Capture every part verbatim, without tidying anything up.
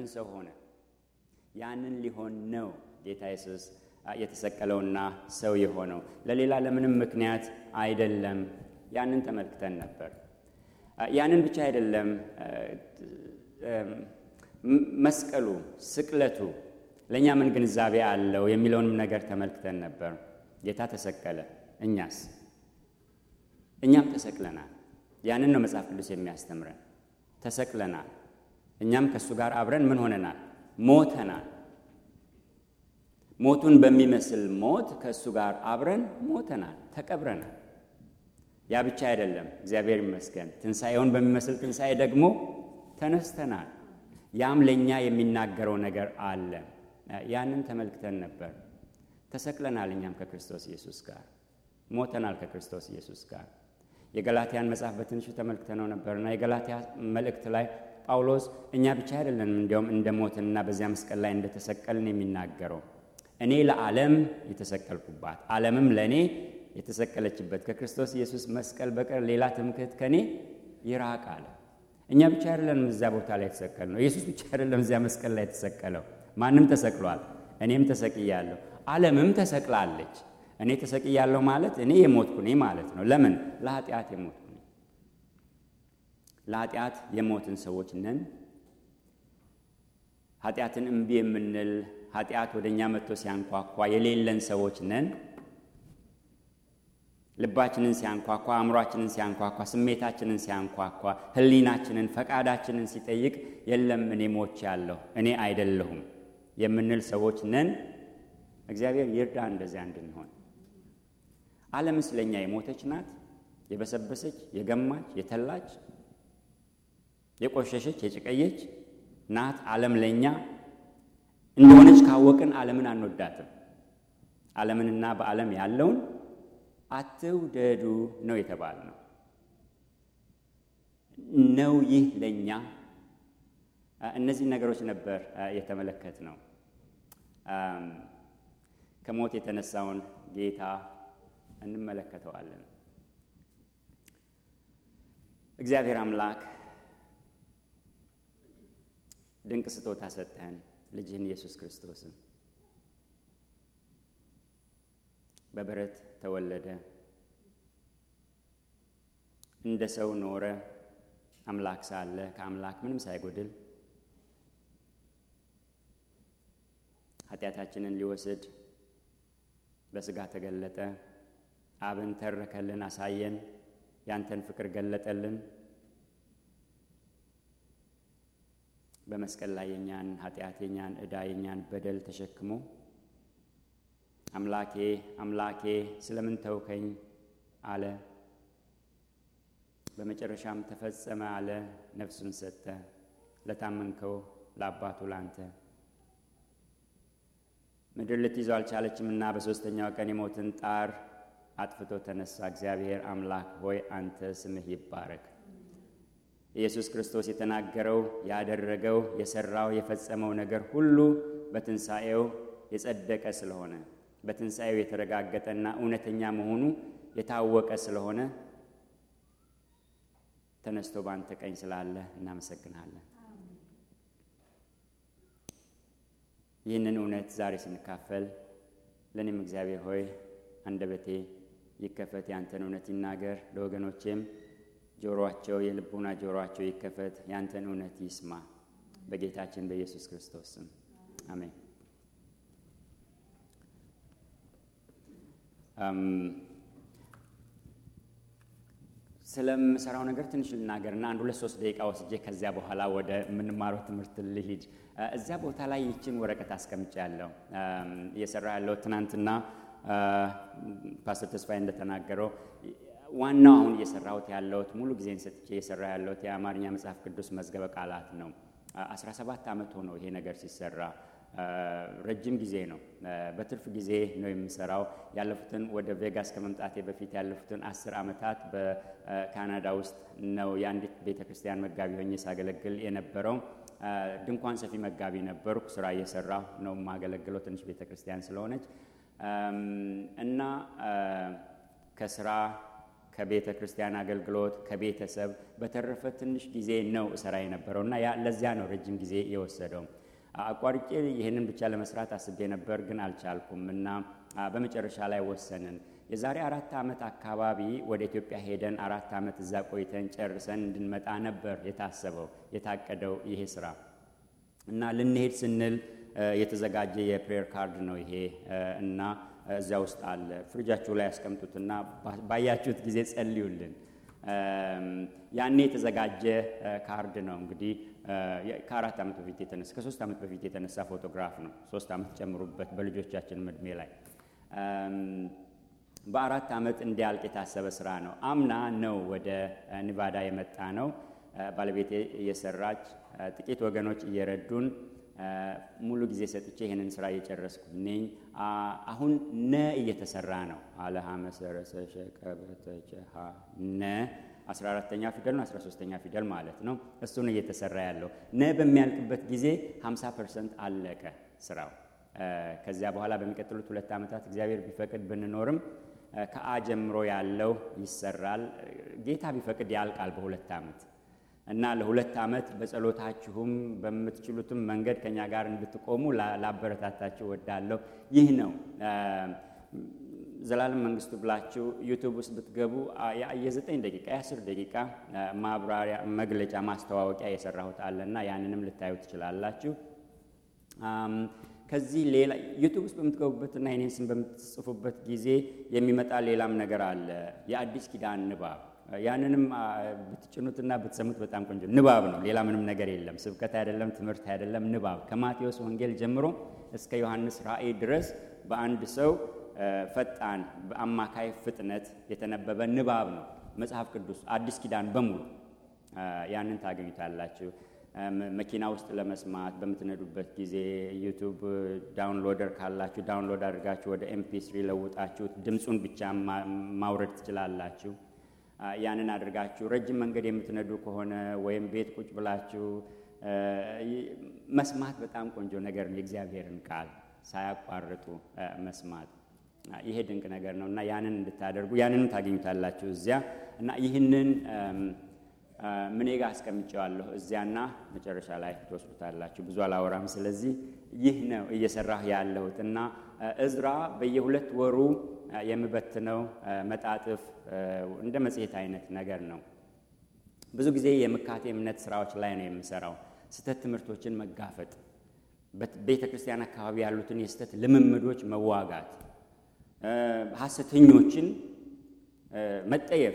ለምን ሰው ሆነ? ያንን ሊሆን ነው ጌታ ኢየሱስ የተሰቀለውና ሰው የሆነው፣ ለሌላ ለምንም ምክንያት አይደለም። ያንን ተመልክተን ነበር። ያንን ብቻ አይደለም፣ መስቀሉ ስቅለቱ ለኛ ምን ግንዛቤ አለው የሚለውንም ነገር ተመልክተን ነበር። ጌታ ተሰቀለ፣ እኛስ እኛም ተሰቅለናል። ያንን ነው መጽሐፍ ቅዱስ የሚያስተምረን። ተሰቅለናል፣ እኛም ከሱ ጋር አብረን ምን ሆነናል? ሞተናል። ሞቱን በሚመስል ሞት ከሱ ጋር አብረን ሞተናል፣ ተቀብረናል። ያ ብቻ አይደለም፣ እግዚአብሔር ይመስገን ትንሣኤውን በሚመስል ትንሣኤ ደግሞ ተነስተናል። ያም ለኛ የሚናገረው ነገር አለ። ያንን ተመልክተን ነበር። ተሰቅለናል፣ እኛም ከክርስቶስ ኢየሱስ ጋር ሞተናል፣ ከክርስቶስ ኢየሱስ ጋር። የገላትያን መጽሐፍ በትንሹ ተመልክተነው ነበርና የገላትያ መልእክት ላይ ጳውሎስ እኛ ብቻ አይደለንም እንዲያውም እንደሞትንና በዚያ መስቀል ላይ እንደተሰቀልን የሚናገረው። እኔ ለዓለም የተሰቀልኩባት ዓለምም ለኔ የተሰቀለችበት ከክርስቶስ ኢየሱስ መስቀል በቀር ሌላ ትምክህት ከኔ ይራቅ አለ። እኛ ብቻ አይደለንም እዚያ ቦታ ላይ የተሰቀልነው። ኢየሱስ ብቻ አይደለም እዚያ መስቀል ላይ የተሰቀለው። ማንም ተሰቅሏል። እኔም ተሰቅያለሁ። ዓለምም ተሰቅላለች። እኔ ተሰቅያለሁ ማለት እኔ የሞትኩ ነኝ ማለት ነው። ለምን? ለኃጢአት የሞትኩ ነኝ። ለኃጢአት የሞትን ሰዎች ነን። ኃጢአትን እምቢ የምንል ኃጢአት ወደኛ መጥቶ ሲያንኳኳ የሌለን ሰዎች ነን። ልባችንን ሲያንኳኳ፣ አእምሯችንን ሲያንኳኳ፣ ስሜታችንን ሲያንኳኳ፣ ህሊናችንን ፈቃዳችንን ሲጠይቅ የለም እኔ ሞቻለሁ እኔ አይደለሁም የምንል ሰዎች ነን። እግዚአብሔር ይርዳ እንደዚያ እንድንሆን። ዓለም ስለኛ የሞተች ናት፣ የበሰበሰች፣ የገማች፣ የተላች፣ የቆሸሸች፣ የጭቀየች ናት። ዓለም ለኛ እንደሆነች ካወቅን ዓለምን አንወዳትም። ዓለምንና በዓለም ያለውን አትውደዱ ነው የተባልነው። ነው ይህ ለኛ እነዚህ ነገሮች ነበር የተመለከትነው። ከሞት የተነሳውን ጌታ እንመለከተዋለን። እግዚአብሔር አምላክ ድንቅ ስጦታ ሰጠን፣ ልጅህን ኢየሱስ ክርስቶስን። በበረት ተወለደ፣ እንደ ሰው ኖረ፣ አምላክ ሳለ ከአምላክ ምንም ሳይጎድል ኃጢአታችንን ሊወስድ በሥጋ ተገለጠ። አብን ተረከልን፣ አሳየን፣ ያንተን ፍቅር ገለጠልን። በመስቀል ላይ የኛን ኃጢአት፣ የኛን ዕዳ፣ የኛን በደል ተሸክሞ አምላኬ አምላኬ ስለምን ተውከኝ አለ። በመጨረሻም ተፈጸመ አለ። ነፍሱን ሰጠ ለታመንከው ለአባቱ ላንተ። ምድር ልትይዘው አልቻለችምና በሦስተኛው ቀን የሞትን ጣር አጥፍቶ ተነሳ። እግዚአብሔር አምላክ ሆይ አንተ ስምህ ይባረክ። ኢየሱስ ክርስቶስ የተናገረው፣ ያደረገው፣ የሰራው፣ የፈጸመው ነገር ሁሉ በትንሣኤው የጸደቀ ስለሆነ፣ በትንሣኤው የተረጋገጠና እውነተኛ መሆኑ የታወቀ ስለሆነ ተነስቶ ባንተ ቀኝ ስላለ እናመሰግናለን። ይህንን እውነት ዛሬ ስንካፈል ለኔም እግዚአብሔር ሆይ አንደበቴ ይከፈት፣ ያንተን እውነት ይናገር። ለወገኖቼም ጆሮአቸው የልቡና ጆሮአቸው ይከፈት፣ ያንተን እውነት ይስማ። በጌታችን በኢየሱስ ክርስቶስ ስም አሜን። ስለምሰራው ነገር ትንሽ ልናገርና አንድ ሁለት ሶስት ደቂቃ ወስጄ ከዚያ በኋላ ወደ ምንማረው ትምህርት ልሂድ። እዚያ ቦታ ላይ ይችን ወረቀት አስቀምጫለሁ። እየሰራ ያለው ትናንትና ፓስተር ተስፋዬ እንደተናገረው ዋናው አሁን እየሰራሁት ያለሁት ሙሉ ጊዜን ሰጥቼ እየሰራ ያለሁት የአማርኛ መጽሐፍ ቅዱስ መዝገበ ቃላት ነው። አስራ ሰባት ዓመት ሆነው ይሄ ነገር ሲሰራ፣ ረጅም ጊዜ ነው። በትርፍ ጊዜ ነው የምሰራው። ያለፉትን ወደ ቬጋስ ከመምጣቴ በፊት ያለፉትን አስር ዓመታት በካናዳ ውስጥ ነው የአንዲት ቤተክርስቲያን መጋቢ ሆኜ ሳገለግል የነበረው። ድንኳን ሰፊ መጋቢ ነበርኩ። ስራ እየሰራሁ ነው የማገለግለው፣ ትንሽ ቤተክርስቲያን ስለሆነች እና ከስራ ከቤተ ክርስቲያን አገልግሎት ከቤተሰብ በተረፈ ትንሽ ጊዜ ነው እሰራ የነበረውና ያ ለዚያ ነው ረጅም ጊዜ የወሰደው። አቋርጬ ይሄንን ብቻ ለመስራት አስቤ ነበር ግን አልቻልኩም እና በመጨረሻ ላይ ወሰንን። የዛሬ አራት ዓመት አካባቢ ወደ ኢትዮጵያ ሄደን አራት ዓመት እዛ ቆይተን ጨርሰን እንድንመጣ ነበር የታሰበው የታቀደው ይሄ ስራ እና ልንሄድ ስንል የተዘጋጀ የፕሬየር ካርድ ነው ይሄ እና እዚያ ውስጥ አለ። ፍሪጃችሁ ላይ ያስቀምጡትና ባያችሁት ጊዜ ጸልዩልን። ያኔ የተዘጋጀ ካርድ ነው እንግዲህ ከአራት ዓመት በፊት የተነሳ ከሶስት ዓመት በፊት የተነሳ ፎቶግራፍ ነው። ሶስት ዓመት ጨምሩበት በልጆቻችን እድሜ ላይ በአራት ዓመት እንዲያልቅ የታሰበ ስራ ነው። አምና ነው ወደ ኔቫዳ የመጣ ነው። ባለቤቴ እየሰራች ጥቂት ወገኖች እየረዱን ሙሉ ጊዜ ሰጥቼ ይሄንን ስራ እየጨረስኩ ነኝ። አሁን ነ እየተሰራ ነው። አለሃ መሰረሰ ሸቀበተቸሃ ነ አስራ አራተኛ ፊደል ነው፣ አስራ ሶስተኛ ፊደል ማለት ነው። እሱን እየተሰራ ያለው ነ በሚያልቅበት ጊዜ ሃምሳ ፐርሰንት አለቀ ስራው። ከዚያ በኋላ በሚቀጥሉት ሁለት ዓመታት እግዚአብሔር ቢፈቅድ ብንኖርም ከአ ጀምሮ ያለው ይሰራል። ጌታ ቢፈቅድ ያልቃል በሁለት ዓመት እና ለሁለት ዓመት በጸሎታችሁም በምትችሉትም መንገድ ከኛ ጋር እንድትቆሙ ላበረታታችሁ ወዳለሁ። ይህ ነው ዘላለም መንግስቱ ብላችሁ ዩቲዩብ ውስጥ ብትገቡ የዘጠኝ ደቂቃ የአስር ደቂቃ ማብራሪያ መግለጫ ማስተዋወቂያ የሰራሁት አለና ያንንም ልታዩ ትችላላችሁ። ከዚህ ሌላ ዩቲዩብ ውስጥ በምትገቡበትና የኔን ስም በምትጽፉበት ጊዜ የሚመጣ ሌላም ነገር አለ። የአዲስ ኪዳን ንባብ ያንንም ብትጭኑትና ብትሰሙት በጣም ቆንጆ ንባብ ነው። ሌላ ምንም ነገር የለም። ስብከት አይደለም፣ ትምህርት አይደለም፣ ንባብ ከማቴዎስ ወንጌል ጀምሮ እስከ ዮሐንስ ራእይ ድረስ በአንድ ሰው ፈጣን በአማካይ ፍጥነት የተነበበ ንባብ ነው መጽሐፍ ቅዱስ አዲስ ኪዳን በሙሉ። ያንን ታገኙታላችሁ። መኪና ውስጥ ለመስማት በምትነዱበት ጊዜ ዩቲዩብ ዳውንሎደር ካላችሁ ዳውንሎድ አድርጋችሁ ወደ ኤም ፒ ስሪ ለውጣችሁ ድምጹን ብቻ ማውረድ ትችላላችሁ። ያንን አድርጋችሁ ረጅም መንገድ የምትነዱ ከሆነ ወይም ቤት ቁጭ ብላችሁ መስማት በጣም ቆንጆ ነገር ነው። የእግዚአብሔርን ቃል ሳያቋርጡ መስማት ይሄ ድንቅ ነገር ነውና ያንን እንድታደርጉ ያንንም ታገኙታላችሁ እዚያ እና ይህንን ምን ጋር አስቀምጬዋለሁ እዚያና መጨረሻ ላይ ትወስዱታላችሁ። ብዙ አላወራም። ስለዚህ ይህ ነው እየሰራሁ ያለሁትና እዝራ በየሁለት ወሩ የምበትነው መጣጥፍ እንደ መጽሔት አይነት ነገር ነው። ብዙ ጊዜ የምካቴ እምነት ስራዎች ላይ ነው የምሰራው። ስተት ትምህርቶችን መጋፈጥ፣ በቤተ ክርስቲያን አካባቢ ያሉትን የስተት ልምምዶች መዋጋት፣ ሐሰተኞችን መጠየፍ፣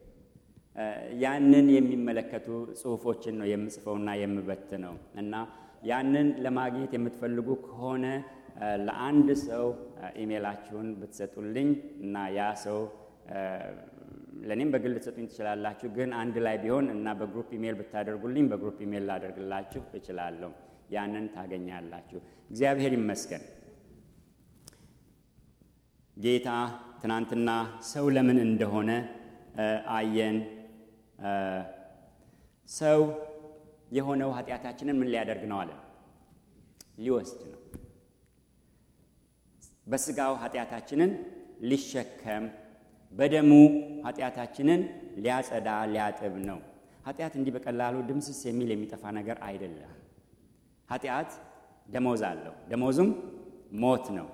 ያንን የሚመለከቱ ጽሁፎችን ነው የምጽፈውና የምበትነው እና ያንን ለማግኘት የምትፈልጉ ከሆነ ለአንድ ሰው ኢሜላችሁን ብትሰጡልኝ እና ያ ሰው ለኔም በግል ልትሰጡኝ ትችላላችሁ። ግን አንድ ላይ ቢሆን እና በግሩፕ ኢሜል ብታደርጉልኝ በግሩፕ ኢሜል ላደርግላችሁ እችላለሁ። ያንን ታገኛላችሁ። እግዚአብሔር ይመስገን። ጌታ ትናንትና ሰው ለምን እንደሆነ አየን። ሰው የሆነው ኃጢአታችንን ምን ሊያደርግ ነው አለ? ሊወስድ ነው። በስጋው ኃጢአታችንን ሊሸከም በደሙ ኃጢአታችንን ሊያጸዳ ሊያጥብ ነው። ኃጢአት እንዲህ በቀላሉ ድምስስ የሚል የሚጠፋ ነገር አይደለም። ኃጢአት ደሞዝ አለው። ደሞዙም ሞት ነው።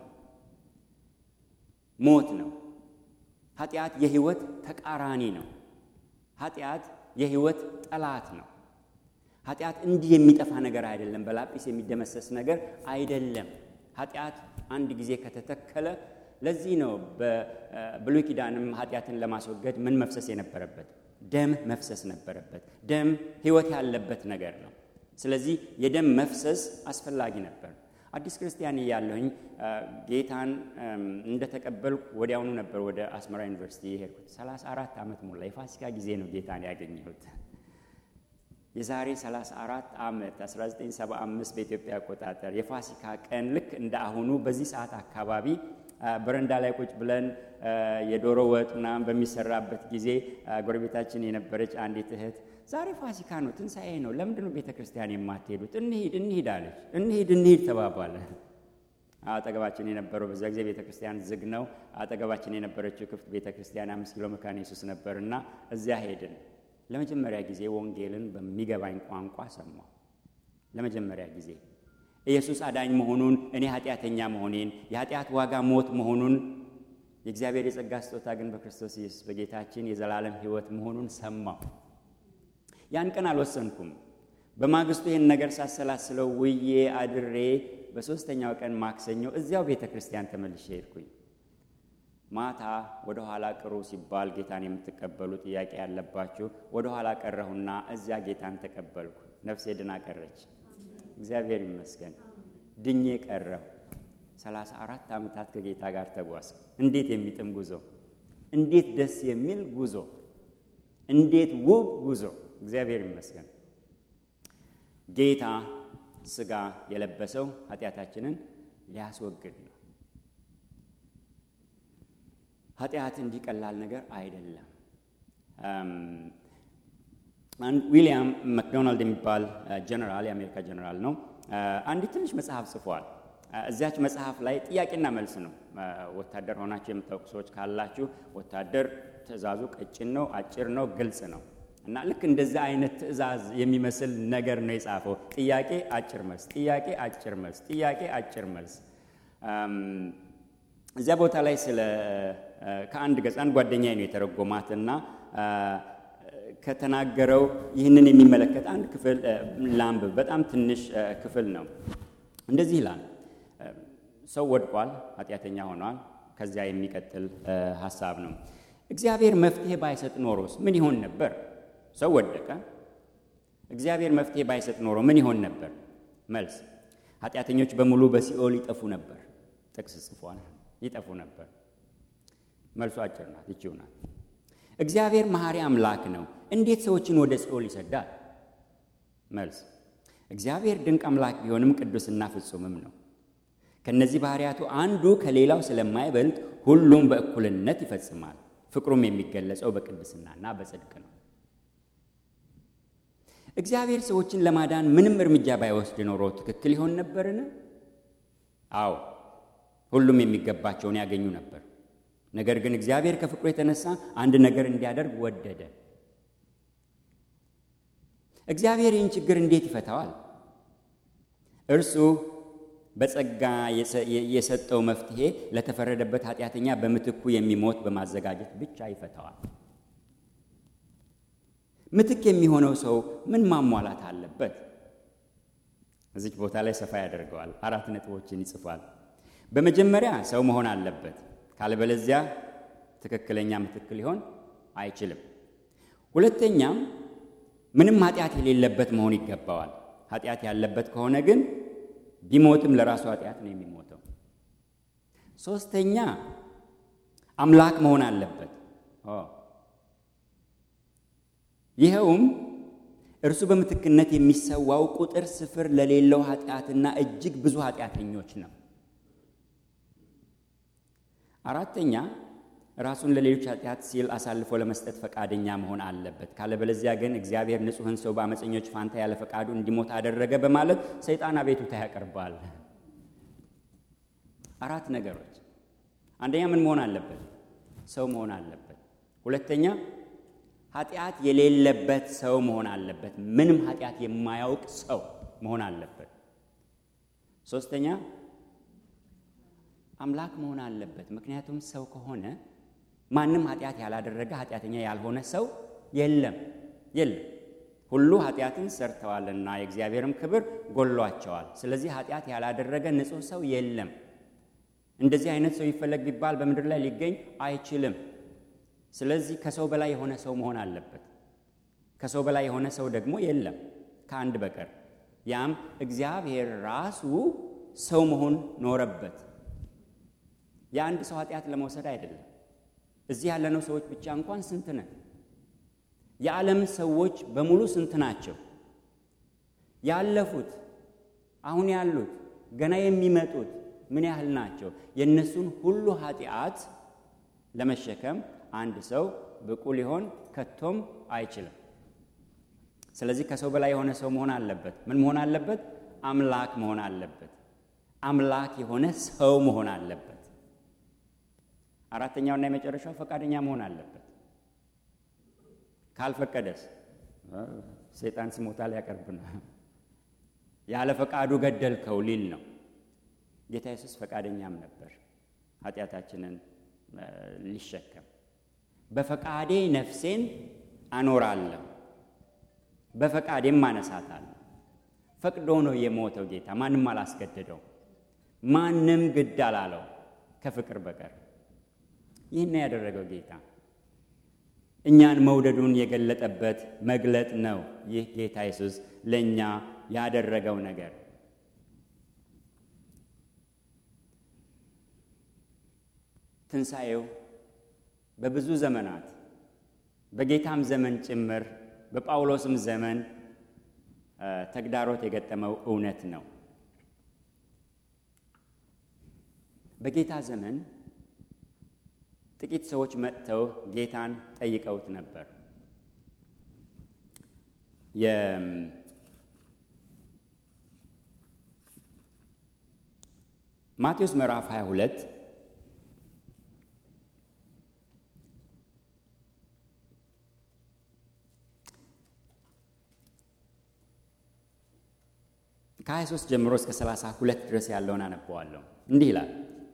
ሞት ነው። ኃጢአት የህይወት ተቃራኒ ነው። ኃጢአት የህይወት ጠላት ነው። ኃጢአት እንዲህ የሚጠፋ ነገር አይደለም። በላጲስ የሚደመሰስ ነገር አይደለም። ኃጢአት አንድ ጊዜ ከተተከለ ለዚህ ነው በብሉይ ኪዳንም ኃጢአትን ለማስወገድ ምን መፍሰስ የነበረበት? ደም መፍሰስ ነበረበት። ደም ህይወት ያለበት ነገር ነው። ስለዚህ የደም መፍሰስ አስፈላጊ ነበር። አዲስ ክርስቲያን እያለሁኝ ጌታን እንደተቀበልኩ ወዲያውኑ ነበር ወደ አስመራ ዩኒቨርሲቲ የሄድኩት። ሰላሳ አራት ዓመት ሞላ። የፋሲካ ጊዜ ነው ጌታን ያገኘሁት። የዛሬ ሰላሳ አራት ዓመት አስራ ዘጠኝ ሰባ አምስት በኢትዮጵያ አቆጣጠር የፋሲካ ቀን ልክ እንደ አሁኑ በዚህ ሰዓት አካባቢ በረንዳ ላይ ቁጭ ብለን የዶሮ ወጥ ምናምን በሚሰራበት ጊዜ ጎረቤታችን የነበረች አንዲት እህት ዛሬ ፋሲካ ነው፣ ትንሣኤ ነው፣ ለምንድን ነው ቤተክርስቲያን የማትሄዱት? እንሂድ እንሂድ አለች። እንሂድ እንሂድ ተባባለ። አጠገባችን የነበረው በዛ ጊዜ ቤተክርስቲያን ዝግ ነው። አጠገባችን የነበረችው ክፍት ቤተክርስቲያን አምስት ኪሎ መካነ ኢየሱስ ነበርና እዚያ ሄድን። ለመጀመሪያ ጊዜ ወንጌልን በሚገባኝ ቋንቋ ሰማሁ። ለመጀመሪያ ጊዜ ኢየሱስ አዳኝ መሆኑን፣ እኔ ኃጢአተኛ መሆኔን፣ የኃጢአት ዋጋ ሞት መሆኑን፣ የእግዚአብሔር የጸጋ ስጦታ ግን በክርስቶስ ኢየሱስ በጌታችን የዘላለም ሕይወት መሆኑን ሰማሁ። ያን ቀን አልወሰንኩም። በማግስቱ ይህን ነገር ሳሰላስለው ውዬ አድሬ በሶስተኛው ቀን ማክሰኞ እዚያው ቤተክርስቲያን ተመልሼ ሄድኩኝ። ማታ ወደ ኋላ ቅሩ ሲባል ጌታን የምትቀበሉ ጥያቄ ያለባችሁ ወደ ኋላ ቀረሁና እዚያ ጌታን ተቀበልኩ። ነፍሴ ድና ቀረች። እግዚአብሔር ይመስገን ድኜ ቀረሁ። ሰላሳ አራት ዓመታት ከጌታ ጋር ተጓዝኩ። እንዴት የሚጥም ጉዞ! እንዴት ደስ የሚል ጉዞ! እንዴት ውብ ጉዞ! እግዚአብሔር ይመስገን። ጌታ ሥጋ የለበሰው ኃጢአታችንን ሊያስወግድ ነው። ኃጢአት እንዲቀላል ነገር አይደለም። ዊሊያም ማክዶናልድ የሚባል ጀነራል፣ የአሜሪካ ጀነራል ነው። አንድ ትንሽ መጽሐፍ ጽፏል። እዚያች መጽሐፍ ላይ ጥያቄና መልስ ነው። ወታደር ሆናችሁ የምታውቁ ሰዎች ካላችሁ ወታደር ትዕዛዙ ቀጭን ነው፣ አጭር ነው፣ ግልጽ ነው እና ልክ እንደዛ አይነት ትዕዛዝ የሚመስል ነገር ነው የጻፈው። ጥያቄ አጭር መልስ፣ ጥያቄ አጭር መልስ፣ ጥያቄ አጭር መልስ። እዚያ ቦታ ላይ ስለ ከአንድ ገጽ አንድ ጓደኛዬ ነው የተረጎማትና ከተናገረው ይህንን የሚመለከት አንድ ክፍል ላንብብ። በጣም ትንሽ ክፍል ነው። እንደዚህ ይላል። ሰው ወድቋል፣ ኃጢአተኛ ሆኗል። ከዚያ የሚቀጥል ሐሳብ ነው። እግዚአብሔር መፍትሄ ባይሰጥ ኖሮስ ምን ይሆን ነበር? ሰው ወደቀ። እግዚአብሔር መፍትሄ ባይሰጥ ኖሮ ምን ይሆን ነበር? መልስ፣ ኃጢአተኞች በሙሉ በሲኦል ይጠፉ ነበር። ጥቅስ ጽፏል። ይጠፉ ነበር። መልሱ አጭር ናት፣ ይቺው ናት። እግዚአብሔር መሐሪ አምላክ ነው። እንዴት ሰዎችን ወደ ሲኦል ይሰዳል? መልስ፣ እግዚአብሔር ድንቅ አምላክ ቢሆንም ቅዱስና ፍጹምም ነው። ከነዚህ ባህሪያቱ አንዱ ከሌላው ስለማይበልጥ ሁሉም በእኩልነት ይፈጽማል። ፍቅሩም የሚገለጸው በቅድስናና በጽድቅ ነው። እግዚአብሔር ሰዎችን ለማዳን ምንም እርምጃ ባይወስድ ኖሮ ትክክል ይሆን ነበርን? አዎ፣ ሁሉም የሚገባቸውን ያገኙ ነበር። ነገር ግን እግዚአብሔር ከፍቅሩ የተነሳ አንድ ነገር እንዲያደርግ ወደደ። እግዚአብሔር ይህን ችግር እንዴት ይፈታዋል? እርሱ በጸጋ የሰጠው መፍትሄ ለተፈረደበት ኃጢአተኛ በምትኩ የሚሞት በማዘጋጀት ብቻ ይፈታዋል። ምትክ የሚሆነው ሰው ምን ማሟላት አለበት? እዚህ ቦታ ላይ ሰፋ ያደርገዋል። አራት ነጥቦችን ይጽፋል። በመጀመሪያ ሰው መሆን አለበት። ካለበለዚያ ትክክለኛ ምትክ ሊሆን አይችልም። ሁለተኛም ምንም ኃጢአት የሌለበት መሆን ይገባዋል። ኃጢአት ያለበት ከሆነ ግን ቢሞትም ለራሱ ኃጢአት ነው የሚሞተው። ሶስተኛ አምላክ መሆን አለበት። ይኸውም እርሱ በምትክነት የሚሰዋው ቁጥር ስፍር ለሌለው ኃጢአትና እጅግ ብዙ ኃጢአተኞች ነው። አራተኛ ራሱን ለሌሎች ኃጢአት ሲል አሳልፎ ለመስጠት ፈቃደኛ መሆን አለበት። ካለበለዚያ ግን እግዚአብሔር ንጹሕን ሰው በአመፀኞች ፋንታ ያለ ፈቃዱ እንዲሞት አደረገ በማለት ሰይጣን አቤቱታ ያቀርባል። አራት ነገሮች። አንደኛ ምን መሆን አለበት? ሰው መሆን አለበት። ሁለተኛ ኃጢአት የሌለበት ሰው መሆን አለበት። ምንም ኃጢአት የማያውቅ ሰው መሆን አለበት። ሶስተኛ አምላክ መሆን አለበት። ምክንያቱም ሰው ከሆነ ማንም ኃጢአት ያላደረገ ኃጢአተኛ ያልሆነ ሰው የለም የለም። ሁሉ ኃጢአትን ሰርተዋልና የእግዚአብሔርም ክብር ጎሏቸዋል። ስለዚህ ኃጢአት ያላደረገ ንጹሕ ሰው የለም። እንደዚህ አይነት ሰው ይፈለግ ቢባል በምድር ላይ ሊገኝ አይችልም። ስለዚህ ከሰው በላይ የሆነ ሰው መሆን አለበት። ከሰው በላይ የሆነ ሰው ደግሞ የለም ከአንድ በቀር። ያም እግዚአብሔር ራሱ ሰው መሆን ኖረበት። የአንድ ሰው ኃጢአት ለመውሰድ አይደለም። እዚህ ያለነው ሰዎች ብቻ እንኳን ስንት ነን? የዓለም ሰዎች በሙሉ ስንት ናቸው? ያለፉት፣ አሁን ያሉት፣ ገና የሚመጡት ምን ያህል ናቸው? የእነሱን ሁሉ ኃጢአት ለመሸከም አንድ ሰው ብቁ ሊሆን ከቶም አይችልም። ስለዚህ ከሰው በላይ የሆነ ሰው መሆን አለበት። ምን መሆን አለበት? አምላክ መሆን አለበት። አምላክ የሆነ ሰው መሆን አለበት። አራተኛውና የመጨረሻው ፈቃደኛ መሆን አለበት። ካልፈቀደስ ሰይጣን ሲሞታ ሊያቀርብ ነው። ያለ ፈቃዱ ገደልከው ሊል ነው። ጌታ ኢየሱስ ፈቃደኛም ነበር ኃጢአታችንን ሊሸከም። በፈቃዴ ነፍሴን አኖራለሁ፣ በፈቃዴም ማነሳታለሁ። ፈቅዶ ነው የሞተው ጌታ። ማንም አላስገደደው፣ ማንም ግድ አላለው ከፍቅር በቀር። ይህን ያደረገው ጌታ እኛን መውደዱን የገለጠበት መግለጥ ነው። ይህ ጌታ ኢየሱስ ለኛ ያደረገው ነገር ትንሣኤው በብዙ ዘመናት በጌታም ዘመን ጭምር በጳውሎስም ዘመን ተግዳሮት የገጠመው እውነት ነው። በጌታ ዘመን ጥቂት ሰዎች መጥተው ጌታን ጠይቀውት ነበር። የማቴዎስ ምዕራፍ ሃያ ሁለት ከሃያ ሦስት ጀምሮ እስከ ሰላሳ ሁለት ድረስ ያለውን አነበዋለሁ። እንዲህ ይላል።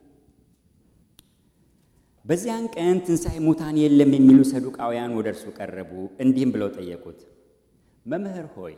በዚያን ቀን ትንሣኤ ሙታን የለም የሚሉ ሰዱቃውያን ወደ እርሱ ቀረቡ፣ እንዲህም ብለው ጠየቁት፣ መምህር ሆይ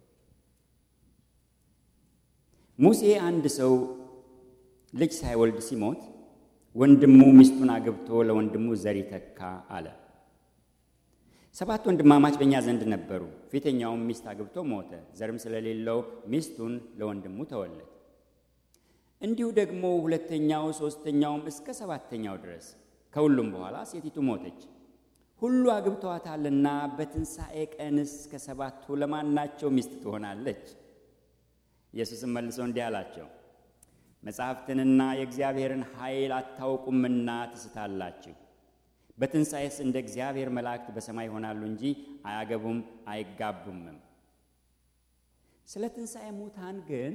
ሙሴ አንድ ሰው ልጅ ሳይወልድ ሲሞት ወንድሙ ሚስቱን አግብቶ ለወንድሙ ዘር ይተካ አለ። ሰባት ወንድማማች በእኛ ዘንድ ነበሩ። ፊተኛውም ሚስት አግብቶ ሞተ፣ ዘርም ስለሌለው ሚስቱን ለወንድሙ ተወለት። እንዲሁ ደግሞ ሁለተኛው፣ ሦስተኛውም እስከ ሰባተኛው ድረስ። ከሁሉም በኋላ ሴቲቱ ሞተች። ሁሉ አግብተዋታልና በትንሣኤ ቀንስ ከሰባቱ ለማናቸው ሚስት ትሆናለች? ኢየሱስም መልሶ እንዲህ አላቸው፣ መጻሕፍትንና የእግዚአብሔርን ኃይል አታውቁምና ትስታላችሁ። በትንሣኤስ እንደ እግዚአብሔር መላእክት በሰማይ ይሆናሉ እንጂ አያገቡም አይጋቡምም። ስለ ትንሣኤ ሙታን ግን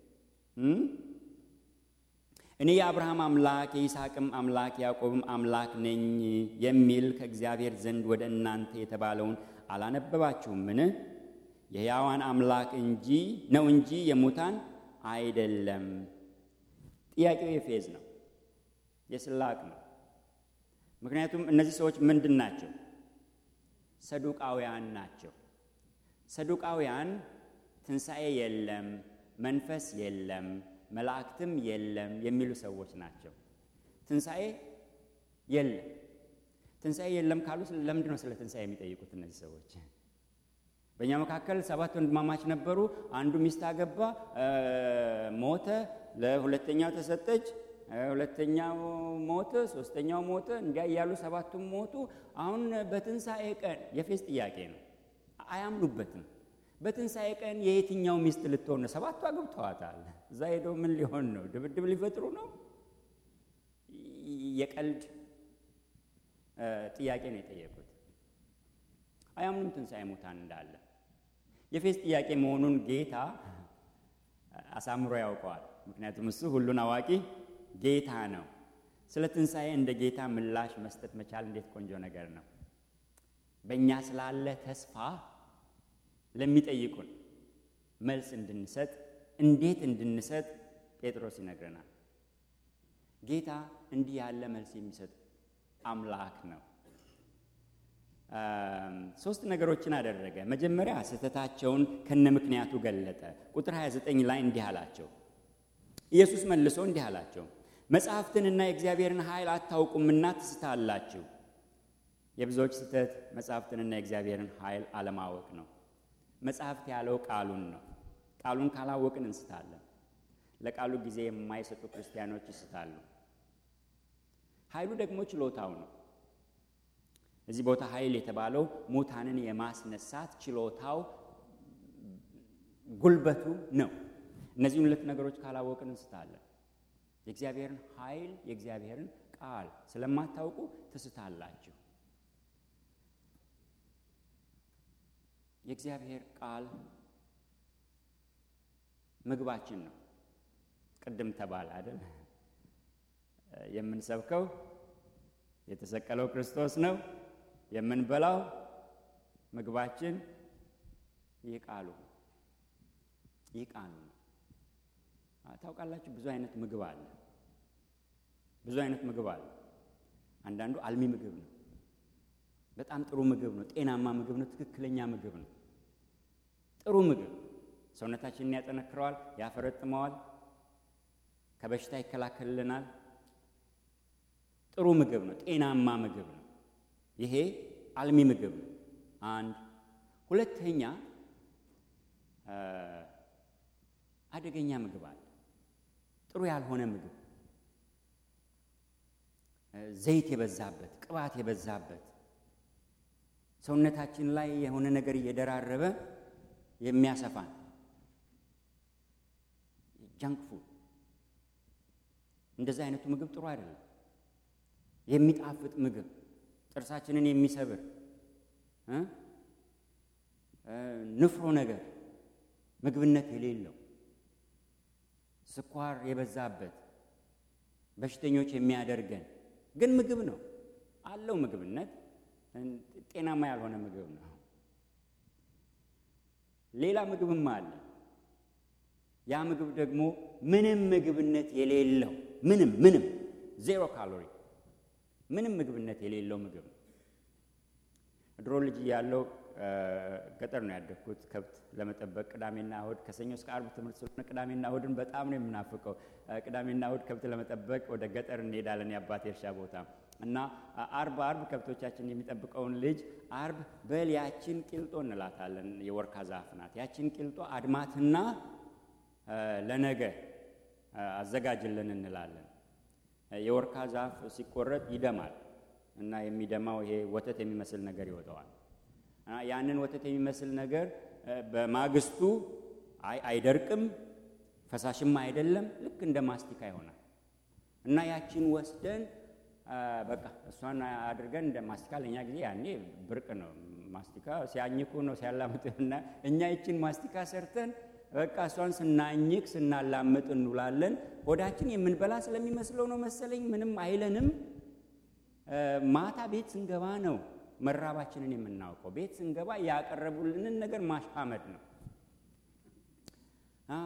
እኔ የአብርሃም አምላክ የይስሐቅም አምላክ የያዕቆብም አምላክ ነኝ የሚል ከእግዚአብሔር ዘንድ ወደ እናንተ የተባለውን አላነበባችሁምን? የሕያዋን አምላክ እንጂ ነው እንጂ የሙታን አይደለም። ጥያቄው የፌዝ ነው፣ የስላቅ ነው። ምክንያቱም እነዚህ ሰዎች ምንድን ናቸው? ሰዱቃውያን ናቸው። ሰዱቃውያን ትንሣኤ የለም፣ መንፈስ የለም፣ መላእክትም የለም የሚሉ ሰዎች ናቸው። ትንሣኤ የለም ትንሣኤ የለም ካሉ ለምንድን ነው ስለ ትንሣኤ የሚጠይቁት እነዚህ ሰዎች? በእኛ መካከል ሰባት ወንድማማች ነበሩ። አንዱ ሚስት አገባ፣ ሞተ፣ ለሁለተኛው ተሰጠች፣ ሁለተኛው ሞተ፣ ሶስተኛው ሞተ፣ እንዲያ እያሉ ሰባቱም ሞቱ። አሁን በትንሣኤ ቀን የፌዝ ጥያቄ ነው፣ አያምኑበትም። በትንሣኤ ቀን የየትኛው ሚስት ልትሆን ነው? ሰባቱ አግብተዋታል። እዛ ሄደው ምን ሊሆን ነው? ድብድብ ሊፈጥሩ ነው? የቀልድ ጥያቄ ነው የጠየቁት። አያምኑም ትንሣኤ ሙታን እንዳለ። የፌዝ ጥያቄ መሆኑን ጌታ አሳምሮ ያውቀዋል። ምክንያቱም እሱ ሁሉን አዋቂ ጌታ ነው። ስለ ትንሣኤ እንደ ጌታ ምላሽ መስጠት መቻል እንዴት ቆንጆ ነገር ነው! በእኛ ስላለ ተስፋ ለሚጠይቁን መልስ እንድንሰጥ እንዴት እንድንሰጥ ጴጥሮስ ይነግረናል። ጌታ እንዲህ ያለ መልስ የሚሰጥ አምላክ ነው። ሶስት ነገሮችን አደረገ። መጀመሪያ ስህተታቸውን ከነ ምክንያቱ ገለጠ። ቁጥር ሃያ ዘጠኝ ላይ እንዲህ አላቸው። ኢየሱስ መልሶ እንዲህ አላቸው፣ መጻሕፍትንና የእግዚአብሔርን ኃይል አታውቁምና ትስታላችሁ። የብዙዎች ስህተት መጻሕፍትንና የእግዚአብሔርን ኃይል አለማወቅ ነው። መጻሕፍት ያለው ቃሉን ነው። ቃሉን ካላወቅን እንስታለን። ለቃሉ ጊዜ የማይሰጡ ክርስቲያኖች ይስታሉ። ኃይሉ ደግሞ ችሎታው ነው። እዚህ ቦታ ኃይል የተባለው ሙታንን የማስነሳት ችሎታው፣ ጉልበቱ ነው። እነዚህን ሁለት ነገሮች ካላወቅን እንስታለን። የእግዚአብሔርን ኃይል የእግዚአብሔርን ቃል ስለማታውቁ ትስታላችሁ። የእግዚአብሔር ቃል ምግባችን ነው። ቅድም ተባለ አይደል? የምንሰብከው የተሰቀለው ክርስቶስ ነው። የምንበላው ምግባችን ይቃሉ ይቃሉ ታውቃላችሁ። ብዙ አይነት ምግብ አለ። ብዙ አይነት ምግብ አለ። አንዳንዱ አልሚ ምግብ ነው። በጣም ጥሩ ምግብ ነው። ጤናማ ምግብ ነው። ትክክለኛ ምግብ ነው። ጥሩ ምግብ ሰውነታችንን ያጠነክረዋል፣ ያፈረጥመዋል፣ ከበሽታ ይከላከልልናል። ጥሩ ምግብ ነው። ጤናማ ምግብ ነው። ይሄ አልሚ ምግብ ነው። አንድ ሁለተኛ አደገኛ ምግብ አለ። ጥሩ ያልሆነ ምግብ፣ ዘይት የበዛበት፣ ቅባት የበዛበት፣ ሰውነታችን ላይ የሆነ ነገር እየደራረበ የሚያሰፋን ጃንክ ፉድ። እንደዚህ አይነቱ ምግብ ጥሩ አይደለም። የሚጣፍጥ ምግብ፣ ጥርሳችንን የሚሰብር ንፍሮ ነገር፣ ምግብነት የሌለው፣ ስኳር የበዛበት፣ በሽተኞች የሚያደርገን ግን ምግብ ነው አለው። ምግብነት ጤናማ ያልሆነ ምግብ ነው። ሌላ ምግብም አለ። ያ ምግብ ደግሞ ምንም ምግብነት የሌለው፣ ምንም ምንም ዜሮ ካሎሪ፣ ምንም ምግብነት የሌለው ምግብ ነው። ድሮ ልጅ ያለው ገጠር ነው ያደግኩት። ከብት ለመጠበቅ ቅዳሜና እሁድ፣ ከሰኞ እስከ ዓርብ ትምህርት ስለሆነ ቅዳሜና እሁድን በጣም ነው የምናፍቀው። ቅዳሜና እሁድ ከብት ለመጠበቅ ወደ ገጠር እንሄዳለን፣ የአባቴ እርሻ ቦታ እና ዓርብ ዓርብ ከብቶቻችን የሚጠብቀውን ልጅ ዓርብ በል ያችን ቂልጦ እንላታለን። የወርካ ዛፍ ናት። ያችን ቂልጦ አድማትና ለነገ አዘጋጅልን እንላለን። የወርካ ዛፍ ሲቆረጥ ይደማል እና የሚደማው ይሄ ወተት የሚመስል ነገር ይወጣዋል። ያንን ወተት የሚመስል ነገር በማግስቱ አይ አይደርቅም፣ ፈሳሽም አይደለም፣ ልክ እንደ ማስቲካ ይሆናል እና ያችን ወስደን በቃ እሷን አድርገን እንደ ማስቲካ፣ ለኛ ጊዜ ያኔ ብርቅ ነው ማስቲካ፣ ሲያኝኩ ነው ሲያላምጡና እኛ ይችን ማስቲካ ሰርተን በቃ እሷን ስናኝክ ስናላምጥ እንውላለን። ሆዳችን የምንበላ ስለሚመስለው ነው መሰለኝ ምንም አይለንም። ማታ ቤት ስንገባ ነው መራባችንን የምናውቀው። ቤት ስንገባ ያቀረቡልንን ነገር ማሻመድ ነው። አ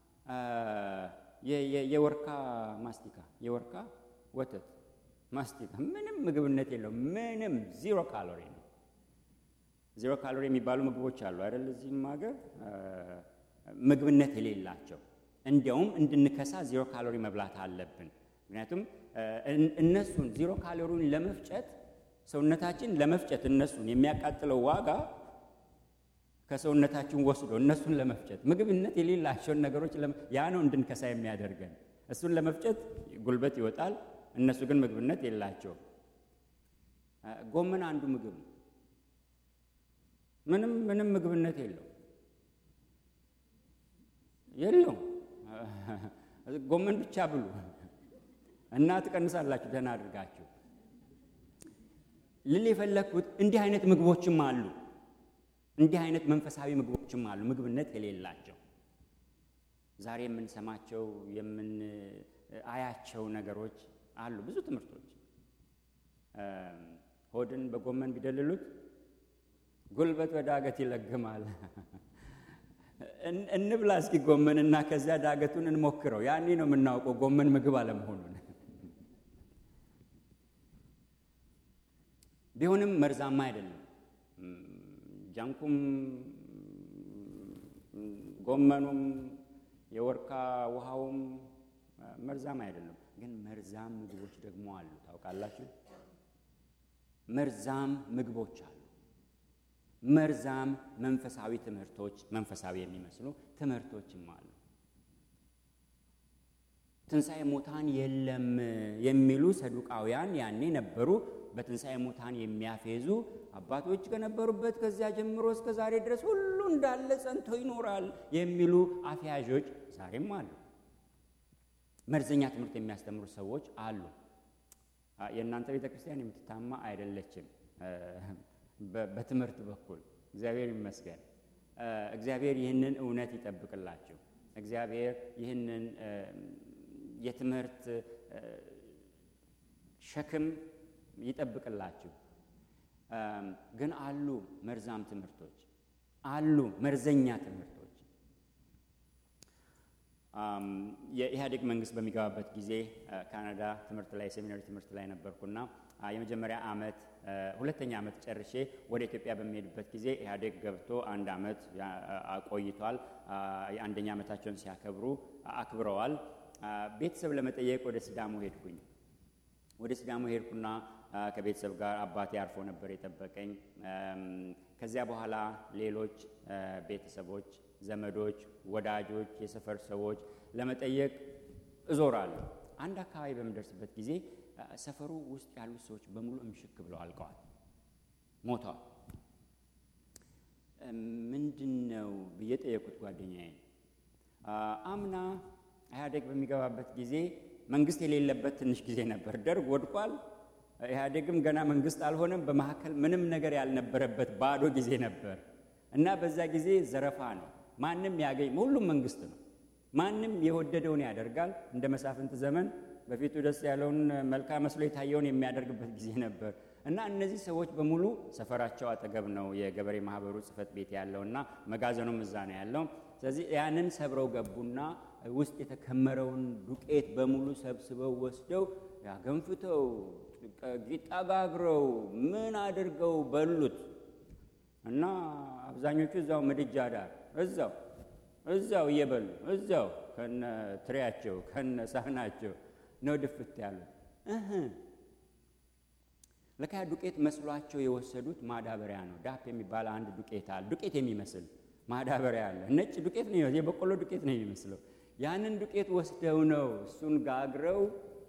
የወርካ ማስቲካ፣ የወርካ ወተት ማስቲካ ምንም ምግብነት የለው፣ ምንም ዜሮ ካሎሪ ነው። ዜሮ ካሎሪ የሚባሉ ምግቦች አሉ አይደል? እዚህም ሀገር ምግብነት የሌላቸው። እንዲያውም እንድንከሳ ዜሮ ካሎሪ መብላት አለብን። ምክንያቱም እነሱን ዜሮ ካሎሪን ለመፍጨት ሰውነታችን ለመፍጨት እነሱን የሚያቃጥለው ዋጋ ከሰውነታችን ወስዶ እነሱን ለመፍጨት ምግብነት የሌላቸውን ነገሮች ያ ነው እንድንከሳ የሚያደርገን። እሱን ለመፍጨት ጉልበት ይወጣል፣ እነሱ ግን ምግብነት የላቸው። ጎመን አንዱ ምግብ ነው። ምንም ምንም ምግብነት የለው የለው። ጎመን ብቻ ብሉ እና ትቀንሳላችሁ ደህና አድርጋችሁ። ልል የፈለኩት እንዲህ አይነት ምግቦችም አሉ። እንዲህ አይነት መንፈሳዊ ምግቦችም አሉ፣ ምግብነት የሌላቸው። ዛሬ የምንሰማቸው የምን አያቸው ነገሮች አሉ፣ ብዙ ትምህርቶች። ሆድን በጎመን ቢደልሉት ጉልበት በዳገት ይለግማል። እንብላ እስኪ ጎመንና ከዚያ ዳገቱን እንሞክረው። ያኔ ነው የምናውቀው ጎመን ምግብ አለመሆኑን። ቢሆንም መርዛማ አይደለም። ጃንኩም ጎመኑም የወርካ ውሃውም መርዛማ አይደለም። ግን መርዛም ምግቦች ደግሞ አሉ። ታውቃላችሁ? መርዛም ምግቦች አሉ። መርዛም መንፈሳዊ ትምህርቶች፣ መንፈሳዊ የሚመስሉ ትምህርቶችም አሉ። ትንሣኤ ሙታን የለም የሚሉ ሰዱቃውያን ያኔ ነበሩ። በትንሣኤ ሙታን የሚያፌዙ አባቶች ከነበሩበት ከዚያ ጀምሮ እስከ ዛሬ ድረስ ሁሉ እንዳለ ጸንቶ ይኖራል የሚሉ አፍያዦች ዛሬም አሉ። መርዘኛ ትምህርት የሚያስተምሩ ሰዎች አሉ። የእናንተ ቤተክርስቲያን የምትታማ አይደለችም በትምህርት በኩል። እግዚአብሔር ይመስገን። እግዚአብሔር ይህንን እውነት ይጠብቅላችሁ። እግዚአብሔር ይህንን የትምህርት ሸክም ይጠብቅላችሁ። ግን አሉ መርዛም ትምህርቶች፣ አሉ መርዘኛ ትምህርቶች። የኢህአዴግ መንግስት በሚገባበት ጊዜ ካናዳ ትምህርት ላይ ሴሚናሪ ትምህርት ላይ ነበርኩና የመጀመሪያ ዓመት ሁለተኛ ዓመት ጨርሼ ወደ ኢትዮጵያ በሚሄድበት ጊዜ ኢህአዴግ ገብቶ አንድ ዓመት አቆይቷል። የአንደኛ ዓመታቸውን ሲያከብሩ አክብረዋል። ቤተሰብ ለመጠየቅ ወደ ሲዳሞ ሄድኩኝ። ወደ ሲዳሞ ሄድኩና ከቤተሰብ ጋር አባቴ አርፎ ነበር የጠበቀኝ። ከዚያ በኋላ ሌሎች ቤተሰቦች፣ ዘመዶች፣ ወዳጆች፣ የሰፈር ሰዎች ለመጠየቅ እዞራለሁ። አንድ አካባቢ በምደርስበት ጊዜ ሰፈሩ ውስጥ ያሉ ሰዎች በሙሉ እምሽክ ብለው አልቀዋል፣ ሞተዋል። ምንድነው ብዬ ጠየቁት ጓደኛዬ። አምና ኢህአዴግ በሚገባበት ጊዜ መንግስት የሌለበት ትንሽ ጊዜ ነበር። ደርግ ወድቋል፣ ኢህአዴግም ገና መንግስት አልሆነም። በመካከል ምንም ነገር ያልነበረበት ባዶ ጊዜ ነበር እና በዛ ጊዜ ዘረፋ ነው። ማንም ያገኝ ሁሉም መንግስት ነው። ማንም የወደደውን ያደርጋል። እንደ መሳፍንት ዘመን በፊቱ ደስ ያለውን መልካም መስሎ የታየውን የሚያደርግበት ጊዜ ነበር እና እነዚህ ሰዎች በሙሉ ሰፈራቸው አጠገብ ነው የገበሬ ማህበሩ ጽፈት ቤት ያለውና መጋዘኑም እዛ ነው ያለው። ስለዚህ ያንን ሰብረው ገቡና ውስጥ የተከመረውን ዱቄት በሙሉ ሰብስበው ወስደው ያገንፍተው ቂጣ ጋግረው ምን አድርገው በሉት እና አብዛኞቹ እዛው ምድጃ ዳር እዛው እዛው እየበሉ እዛው ከነ ትሪያቸው ከነ ሳህናቸው ነው ድፍት ያሉት። እህ ለካ ዱቄት መስሏቸው የወሰዱት ማዳበሪያ ነው። ዳፕ የሚባል አንድ ዱቄት አለ፣ ዱቄት የሚመስል ማዳበሪያ አለ። ነጭ ዱቄት ነው፣ የበቆሎ ዱቄት ነው የሚመስለው። ያንን ዱቄት ወስደው ነው እሱን ጋግረው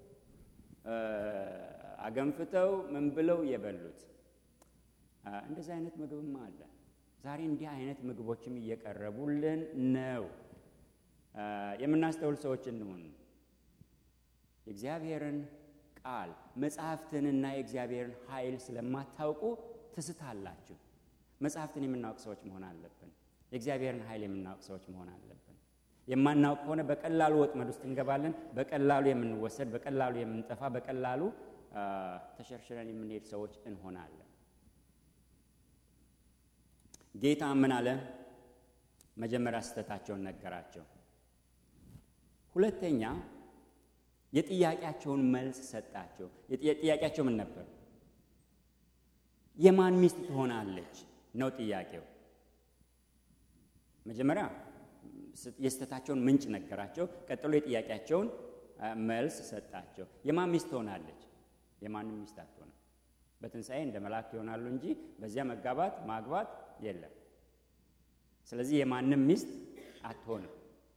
አገንፍተው ምን ብለው የበሉት። እንደዚህ አይነት ምግብም አለ። ዛሬ እንዲህ አይነት ምግቦችም እየቀረቡልን ነው። የምናስተውል ሰዎች እንሁን። የእግዚአብሔርን ቃል መጽሐፍትንና የእግዚአብሔርን ኃይል ስለማታውቁ ትስታላችሁ። መጽሐፍትን የምናውቅ ሰዎች መሆን አለብን። የእግዚአብሔርን ኃይል የምናውቅ ሰዎች መሆን አለብን። የማናውቅ ከሆነ በቀላሉ ወጥመድ ውስጥ እንገባለን። በቀላሉ የምንወሰድ፣ በቀላሉ የምንጠፋ፣ በቀላሉ ተሸርሽረን የምንሄድ ሰዎች እንሆናለን። ጌታ ምን አለ? መጀመሪያ ስህተታቸውን ነገራቸው። ሁለተኛ የጥያቄያቸውን መልስ ሰጣቸው። የጥያቄያቸው ምን ነበር? የማን ሚስት ትሆናለች ነው ጥያቄው። መጀመሪያ የስህተታቸውን ምንጭ ነገራቸው። ቀጥሎ የጥያቄያቸውን መልስ ሰጣቸው። የማን ሚስት ትሆናለች? የማንም ሚስት አትሆንም። በትንሣኤ እንደ መላእክት ይሆናሉ እንጂ በዚያ መጋባት ማግባት የለም። ስለዚህ የማንም ሚስት አትሆንም።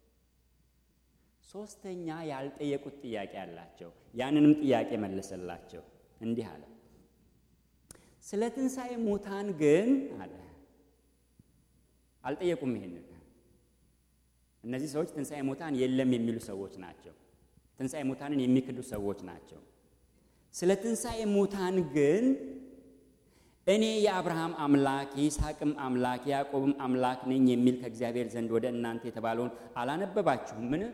ሶስተኛ ያልጠየቁት ጥያቄ አላቸው። ያንንም ጥያቄ መለሰላቸው። እንዲህ አለ፣ ስለ ትንሣኤ ሙታን ግን አለ። አልጠየቁም ይሄንን። እነዚህ ሰዎች ትንሣኤ ሙታን የለም የሚሉ ሰዎች ናቸው። ትንሣኤ ሙታንን የሚክዱ ሰዎች ናቸው። ስለ ትንሣኤ ሙታን ግን እኔ የአብርሃም አምላክ የይስሐቅም አምላክ የያዕቆብም አምላክ ነኝ የሚል ከእግዚአብሔር ዘንድ ወደ እናንተ የተባለውን አላነበባችሁምን?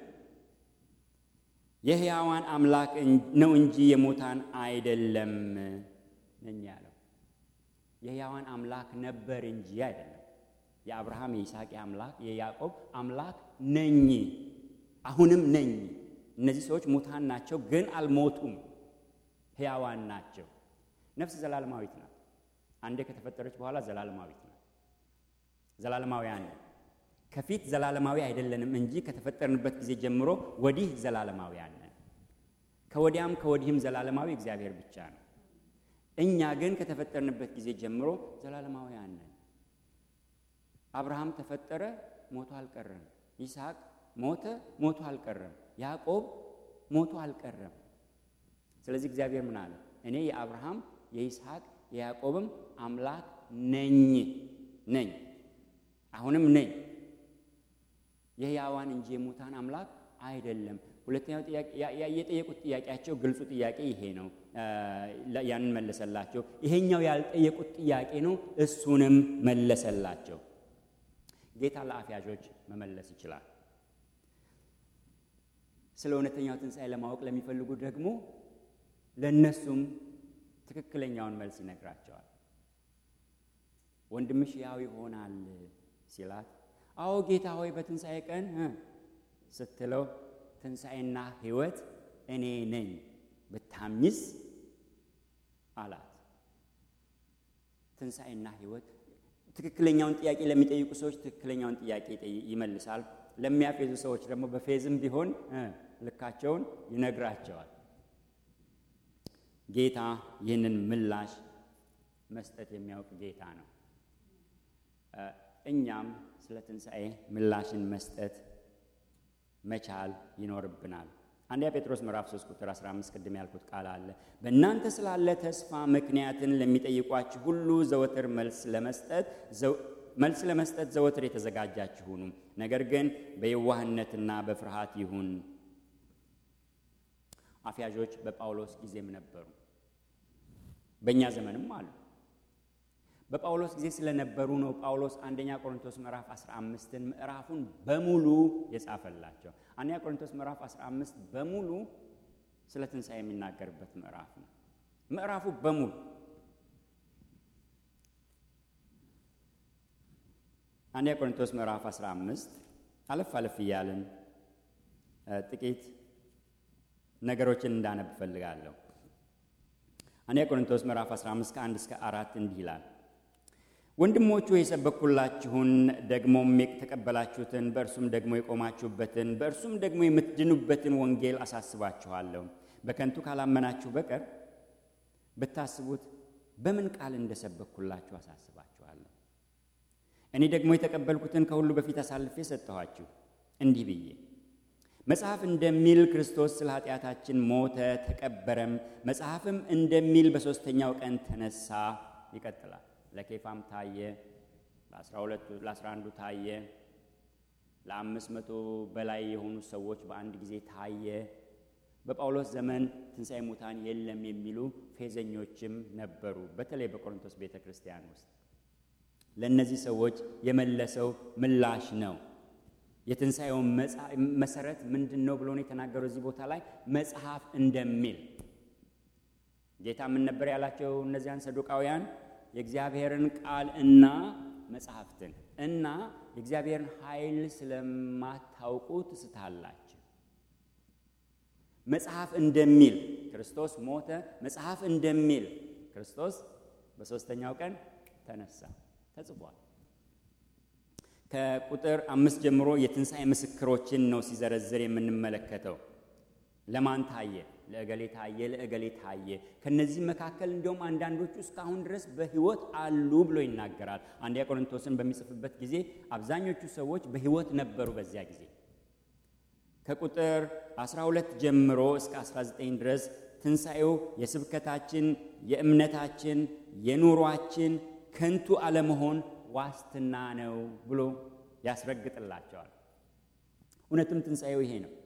የሕያዋን አምላክ ነው እንጂ የሙታን አይደለም ነኝ ያለው። የሕያዋን አምላክ ነበር እንጂ አይደለም። የአብርሃም የይስሐቅ አምላክ የያዕቆብ አምላክ ነኝ፣ አሁንም ነኝ። እነዚህ ሰዎች ሙታን ናቸው፣ ግን አልሞቱም፣ ሕያዋን ናቸው። ነፍስ ዘላለማዊት ናት። አንዴ ከተፈጠረች በኋላ ዘላለማዊት ናት። ዘላለማውያን ነን። ከፊት ዘላለማዊ አይደለንም እንጂ ከተፈጠርንበት ጊዜ ጀምሮ ወዲህ ዘላለማውያን ነን። ከወዲያም ከወዲህም ዘላለማዊ እግዚአብሔር ብቻ ነው። እኛ ግን ከተፈጠርንበት ጊዜ ጀምሮ ዘላለማውያን ነን። አብርሃም ተፈጠረ፣ ሞቶ አልቀረም። ይስሐቅ ሞተ፣ ሞቶ አልቀረም። ያዕቆብ ሞቶ አልቀረም። ስለዚህ እግዚአብሔር ምን አለ? እኔ የአብርሃም የይስሐቅ የያዕቆብም አምላክ ነኝ ነኝ አሁንም ነኝ። የሕያዋን እንጂ የሙታን አምላክ አይደለም። ሁለተኛው ጥያቄ የጠየቁት ጥያቄያቸው ግልጹ ጥያቄ ይሄ ነው። ያንን መለሰላቸው። ይሄኛው ያልጠየቁት ጥያቄ ነው። እሱንም መለሰላቸው። ጌታ ለአፍያዦች መመለስ ይችላል። ስለ እውነተኛው ትንሣኤ ለማወቅ ለሚፈልጉ ደግሞ ለነሱም ትክክለኛውን መልስ ይነግራቸዋል። ወንድምሽ ያው ይሆናል ሲላት አዎ ጌታ ሆይ በትንሣኤ ቀን ስትለው ትንሣኤና ሕይወት እኔ ነኝ ብታምኝስ አላት። ትንሣኤና ሕይወት ትክክለኛውን ጥያቄ ለሚጠይቁ ሰዎች ትክክለኛውን ጥያቄ ይመልሳል። ለሚያፌዙ ሰዎች ደግሞ በፌዝም ቢሆን ልካቸውን ይነግራቸዋል። ጌታ ይህንን ምላሽ መስጠት የሚያውቅ ጌታ ነው። እኛም ስለ ትንሣኤ ምላሽን መስጠት መቻል ይኖርብናል። አንደኛ ጴጥሮስ ምዕራፍ ሶስት ቁጥር አስራ አምስት ቅድም ያልኩት ቃል አለ። በእናንተ ስላለ ተስፋ ምክንያትን ለሚጠይቋችሁ ሁሉ ዘወትር መልስ ለመስጠት መልስ ለመስጠት ዘወትር የተዘጋጃችሁ ሁኑ፣ ነገር ግን በየዋህነትና በፍርሃት ይሁን። አፍያዦች በጳውሎስ ጊዜም ነበሩ፣ በእኛ ዘመንም አሉ። በጳውሎስ ጊዜ ስለነበሩ ነው ጳውሎስ አንደኛ ቆሮንቶስ ምዕራፍ አስራ አምስትን ምዕራፉን በሙሉ የጻፈላቸው። አንደኛ ቆሮንቶስ ምዕራፍ አስራ አምስት በሙሉ ስለ ትንሣኤ የሚናገርበት ምዕራፍ ነው። ምዕራፉ በሙሉ አንደኛ ቆሮንቶስ ምዕራፍ አስራ አምስት አለፍ አለፍ እያልን ጥቂት ነገሮችን እንዳነብ ፈልጋለሁ። አንደኛ ቆሮንቶስ ምዕራፍ አስራ አምስት ከአንድ እስከ አራት እንዲህ ይላል። ወንድሞቹ የሰበኩላችሁን ደግሞም የተቀበላችሁትን በእርሱም ደግሞ የቆማችሁበትን በእርሱም ደግሞ የምትድኑበትን ወንጌል አሳስባችኋለሁ። በከንቱ ካላመናችሁ በቀር ብታስቡት በምን ቃል እንደሰበኩላችሁ አሳስባችኋለሁ። እኔ ደግሞ የተቀበልኩትን ከሁሉ በፊት አሳልፌ ሰጠኋችሁ፣ እንዲህ ብዬ መጽሐፍ እንደሚል ክርስቶስ ስለ ኃጢአታችን ሞተ፣ ተቀበረም፣ መጽሐፍም እንደሚል በሦስተኛው ቀን ተነሳ። ይቀጥላል። ለኬፋም ታየ፣ ለአስራ ሁለቱ ለአስራ አንዱ ታየ፣ ለአምስት መቶ በላይ የሆኑ ሰዎች በአንድ ጊዜ ታየ። በጳውሎስ ዘመን ትንሣኤ ሙታን የለም የሚሉ ፌዘኞችም ነበሩ፣ በተለይ በቆሮንቶስ ቤተ ክርስቲያን ውስጥ። ለእነዚህ ሰዎች የመለሰው ምላሽ ነው። የትንሣኤው መሰረት ምንድን ነው ብሎ ነው የተናገረው እዚህ ቦታ ላይ? መጽሐፍ እንደሚል። ጌታ ምን ነበር ያላቸው እነዚያን ሰዱቃውያን? የእግዚአብሔርን ቃል እና መጽሐፍትን እና የእግዚአብሔርን ኃይል ስለማታውቁ ትስታላችሁ። መጽሐፍ እንደሚል ክርስቶስ ሞተ፣ መጽሐፍ እንደሚል ክርስቶስ በሦስተኛው ቀን ተነሳ ተጽፏል። ከቁጥር አምስት ጀምሮ የትንሣኤ ምስክሮችን ነው ሲዘረዝር የምንመለከተው። ለማን ታየ? ለእገሌ ታየ፣ ለእገሌ ታየ። ከነዚህ መካከል እንደውም አንዳንዶቹ እስካሁን ድረስ በሕይወት አሉ ብሎ ይናገራል። አንደኛ ቆሮንቶስን በሚጽፍበት ጊዜ አብዛኞቹ ሰዎች በሕይወት ነበሩ በዚያ ጊዜ። ከቁጥር አስራ ሁለት ጀምሮ እስከ አስራ ዘጠኝ ድረስ ትንሣኤው የስብከታችን፣ የእምነታችን፣ የኑሯችን ከንቱ አለመሆን ዋስትና ነው ብሎ ያስረግጥላቸዋል። እውነትም ትንሣኤው ይሄ ነው።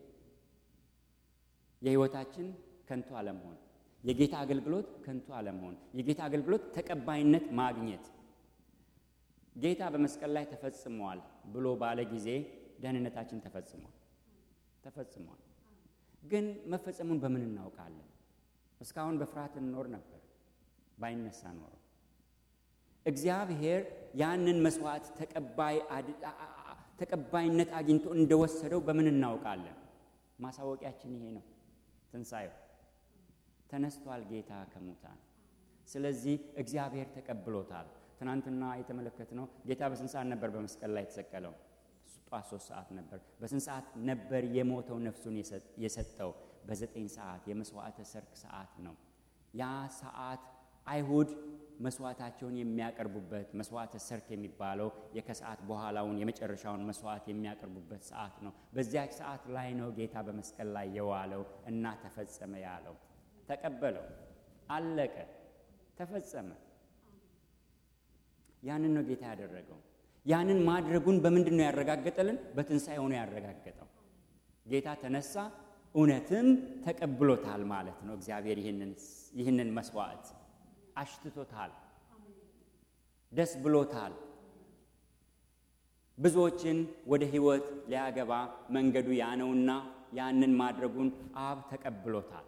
የሕይወታችን ከንቱ አለመሆን፣ የጌታ አገልግሎት ከንቱ አለመሆን፣ የጌታ አገልግሎት ተቀባይነት ማግኘት። ጌታ በመስቀል ላይ ተፈጽሟል ብሎ ባለ ጊዜ ደህንነታችን ተፈጽሟል ተፈጽሟል። ግን መፈጸሙን በምን እናውቃለን? እስካሁን በፍርሃት እንኖር ነበር ባይነሳ ኖሮ። እግዚአብሔር ያንን መስዋዕት ተቀባይ ተቀባይነት አግኝቶ እንደወሰደው በምን እናውቃለን? ማሳወቂያችን ይሄ ነው። ትንሣኤው ተነስቷል ጌታ ከሙታን። ስለዚህ እግዚአብሔር ተቀብሎታል። ትናንትና የተመለከትነው ጌታ በስንት ሰዓት ነበር በመስቀል ላይ የተሰቀለው? ጧት ሶስት ሰዓት ነበር። በስንት ሰዓት ነበር የሞተው ነፍሱን የሰጠው? በዘጠኝ ሰዓት የመስዋዕተ ሰርክ ሰዓት ነው። ያ ሰዓት አይሁድ መስዋዕታቸውን የሚያቀርቡበት መስዋዕተ ሰርክ የሚባለው የከሰዓት በኋላውን የመጨረሻውን መስዋዕት የሚያቀርቡበት ሰዓት ነው። በዚያ ሰዓት ላይ ነው ጌታ በመስቀል ላይ የዋለው እና ተፈጸመ ያለው። ተቀበለው፣ አለቀ፣ ተፈጸመ። ያንን ነው ጌታ ያደረገው። ያንን ማድረጉን በምንድን ነው ያረጋገጠልን? በትንሣኤው ነው ያረጋገጠው። ጌታ ተነሳ፣ እውነትም ተቀብሎታል ማለት ነው። እግዚአብሔር ይህንን ይህንን መስዋዕት አሽትቶታል፣ ደስ ብሎታል። ብዙዎችን ወደ ሕይወት ሊያገባ መንገዱ ያ ነውና ያንን ማድረጉን አብ ተቀብሎታል።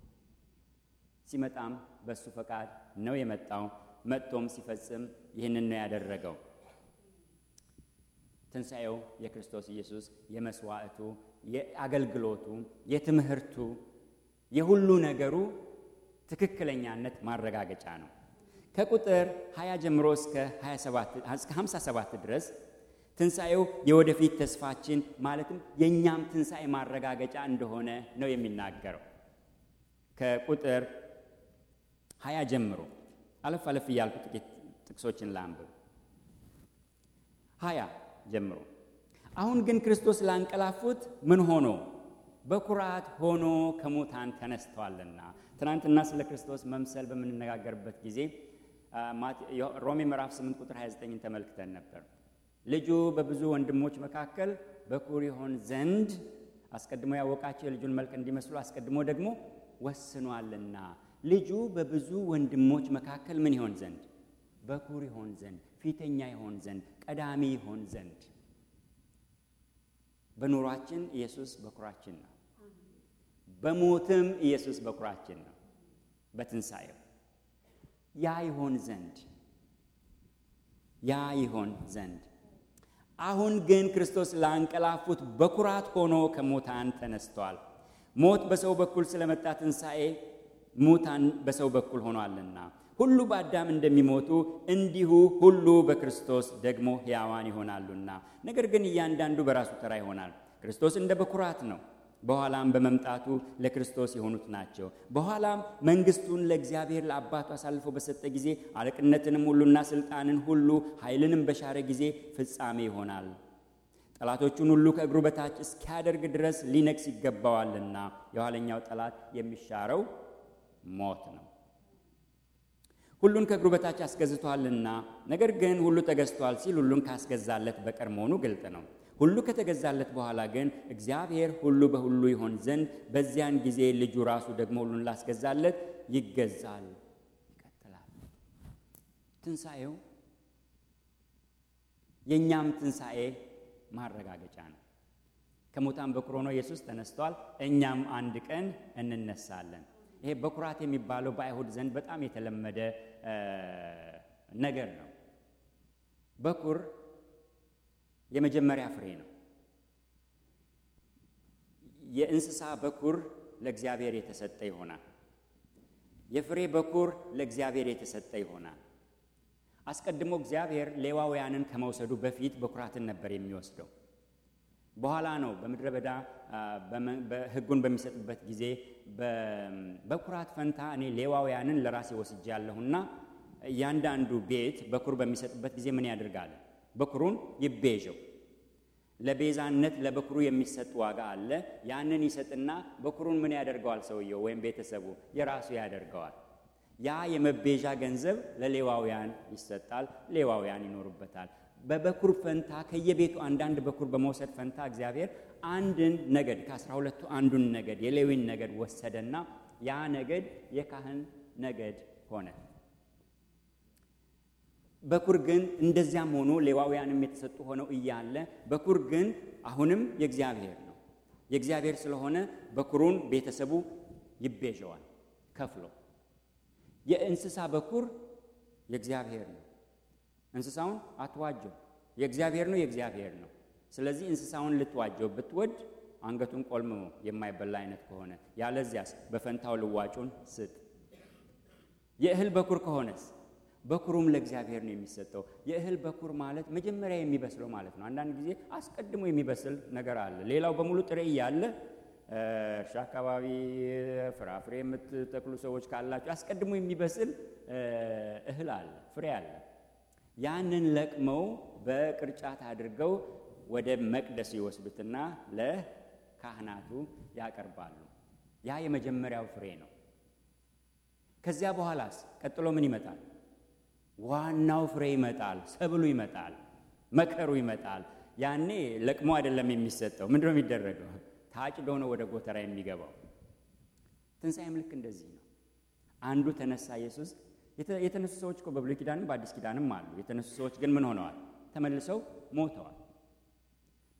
ሲመጣም በሱ ፈቃድ ነው የመጣው። መጥቶም ሲፈጽም ይህንን ነው ያደረገው። ትንሣኤው የክርስቶስ ኢየሱስ የመስዋዕቱ፣ የአገልግሎቱ፣ የትምህርቱ፣ የሁሉ ነገሩ ትክክለኛነት ማረጋገጫ ነው። ከቁጥር ሃያ ጀምሮ እስከ ሃያ ሰባት እስከ ሃምሳ ሰባት ድረስ ትንሣኤው የወደፊት ተስፋችን ማለትም የኛም ትንሣኤ ማረጋገጫ እንደሆነ ነው የሚናገረው። ከቁጥር ሃያ ጀምሮ አለፍ አለፍ እያልኩ ጥቂት ጥቅሶችን ላንብብ። ሃያ ጀምሮ አሁን ግን ክርስቶስ ላንቀላፉት ምን ሆኖ? በኩራት ሆኖ ከሙታን ተነስቷልና። ትናንትና ስለ ክርስቶስ መምሰል በምንነጋገርበት ጊዜ ሮሜ ምዕራፍ ስምንት ቁጥር ሃያ ዘጠኝ ተመልክተን ነበር። ልጁ በብዙ ወንድሞች መካከል በኩር ይሆን ዘንድ አስቀድሞ ያወቃቸው የልጁን መልክ እንዲመስሉ አስቀድሞ ደግሞ ወስኗልና። ልጁ በብዙ ወንድሞች መካከል ምን ይሆን ዘንድ? በኩር ይሆን ዘንድ፣ ፊተኛ ይሆን ዘንድ፣ ቀዳሚ ይሆን ዘንድ። በኑሯችን ኢየሱስ በኩራችን ነው። በሞትም ኢየሱስ በኩራችን ነው። በትንሣኤው ያ ይሆን ዘንድ ያ ይሆን ዘንድ አሁን ግን ክርስቶስ ላንቀላፉት በኩራት ሆኖ ከሙታን ተነስቷል። ሞት በሰው በኩል ስለመጣ ትንሣኤ ሙታን በሰው በኩል ሆኗልና ሁሉ በአዳም እንደሚሞቱ እንዲሁ ሁሉ በክርስቶስ ደግሞ ሕያዋን ይሆናሉና። ነገር ግን እያንዳንዱ በራሱ ተራ ይሆናል። ክርስቶስ እንደ በኩራት ነው፣ በኋላም በመምጣቱ ለክርስቶስ የሆኑት ናቸው። በኋላም መንግሥቱን ለእግዚአብሔር ለአባቱ አሳልፎ በሰጠ ጊዜ አለቅነትንም ሁሉና ሥልጣንን ሁሉ ኃይልንም በሻረ ጊዜ ፍጻሜ ይሆናል። ጠላቶቹን ሁሉ ከእግሩ በታች እስኪያደርግ ድረስ ሊነግስ ይገባዋልና። የኋለኛው ጠላት የሚሻረው ሞት ነው። ሁሉን ከእግሩ በታች አስገዝቷልና። ነገር ግን ሁሉ ተገዝቷል ሲል ሁሉን ካስገዛለት በቀር መሆኑ ግልጥ ነው። ሁሉ ከተገዛለት በኋላ ግን እግዚአብሔር ሁሉ በሁሉ ይሆን ዘንድ በዚያን ጊዜ ልጁ ራሱ ደግሞ ሁሉን ላስገዛለት ይገዛል። ይቀጥላል። ትንሣኤው የእኛም ትንሣኤ ማረጋገጫ ነው። ከሙታን በኩር ሆኖ ኢየሱስ ተነስቷል። እኛም አንድ ቀን እንነሳለን። ይሄ በኩራት የሚባለው በአይሁድ ዘንድ በጣም የተለመደ ነገር ነው። በኩር የመጀመሪያ ፍሬ ነው። የእንስሳ በኩር ለእግዚአብሔር የተሰጠ ይሆናል። የፍሬ በኩር ለእግዚአብሔር የተሰጠ ይሆናል። አስቀድሞ እግዚአብሔር ሌዋውያንን ከመውሰዱ በፊት በኩራትን ነበር የሚወስደው። በኋላ ነው በምድረ በዳ ሕጉን በሚሰጥበት ጊዜ በኩራት ፈንታ እኔ ሌዋውያንን ለራሴ ወስጃለሁና እያንዳንዱ ቤት በኩር በሚሰጥበት ጊዜ ምን ያደርጋል? በኩሩን ይቤዠው። ለቤዛነት ለበኩሩ የሚሰጥ ዋጋ አለ። ያንን ይሰጥና በኩሩን ምን ያደርገዋል? ሰውየው ወይም ቤተሰቡ የራሱ ያደርገዋል። ያ የመቤዣ ገንዘብ ለሌዋውያን ይሰጣል። ሌዋውያን ይኖሩበታል። በበኩር ፈንታ ከየቤቱ አንዳንድ በኩር በመውሰድ ፈንታ እግዚአብሔር አንድን ነገድ ከአስራ ሁለቱ አንዱን ነገድ የሌዊን ነገድ ወሰደና ያ ነገድ የካህን ነገድ ሆነ። በኩር ግን እንደዚያም ሆኖ ሌዋውያንም የተሰጡ ሆነው እያለ በኩር ግን አሁንም የእግዚአብሔር ነው። የእግዚአብሔር ስለሆነ በኩሩን ቤተሰቡ ይቤዠዋል ከፍሎ። የእንስሳ በኩር የእግዚአብሔር ነው። እንስሳውን አትዋጀው፣ የእግዚአብሔር ነው፣ የእግዚአብሔር ነው። ስለዚህ እንስሳውን ልትዋጀው ብትወድ አንገቱን ቆልምሞ የማይበላ አይነት ከሆነ ያለዚያስ በፈንታው ልዋጩን ስጥ። የእህል በኩር ከሆነስ በኩሩም ለእግዚአብሔር ነው የሚሰጠው። የእህል በኩር ማለት መጀመሪያ የሚበስለው ማለት ነው። አንዳንድ ጊዜ አስቀድሞ የሚበስል ነገር አለ። ሌላው በሙሉ ጥሬ እያለ እርሻ አካባቢ ፍራፍሬ የምትተክሉ ሰዎች ካላችሁ አስቀድሞ የሚበስል እህል አለ፣ ፍሬ አለ። ያንን ለቅመው በቅርጫት አድርገው ወደ መቅደስ ይወስዱትና ለካህናቱ ያቀርባሉ። ያ የመጀመሪያው ፍሬ ነው። ከዚያ በኋላስ ቀጥሎ ምን ይመጣል? ዋናው ፍሬ ይመጣል። ሰብሉ ይመጣል። መከሩ ይመጣል። ያኔ ለቅሞ አይደለም የሚሰጠው። ምንድነው የሚደረገው? ታጭዶ ነው ወደ ጎተራ የሚገባው። ትንሣኤም ልክ እንደዚህ ነው። አንዱ ተነሳ ኢየሱስ። የተነሱ ሰዎች እኮ በብሉይ ኪዳንም በአዲስ ኪዳንም አሉ። የተነሱ ሰዎች ግን ምን ሆነዋል? ተመልሰው ሞተዋል።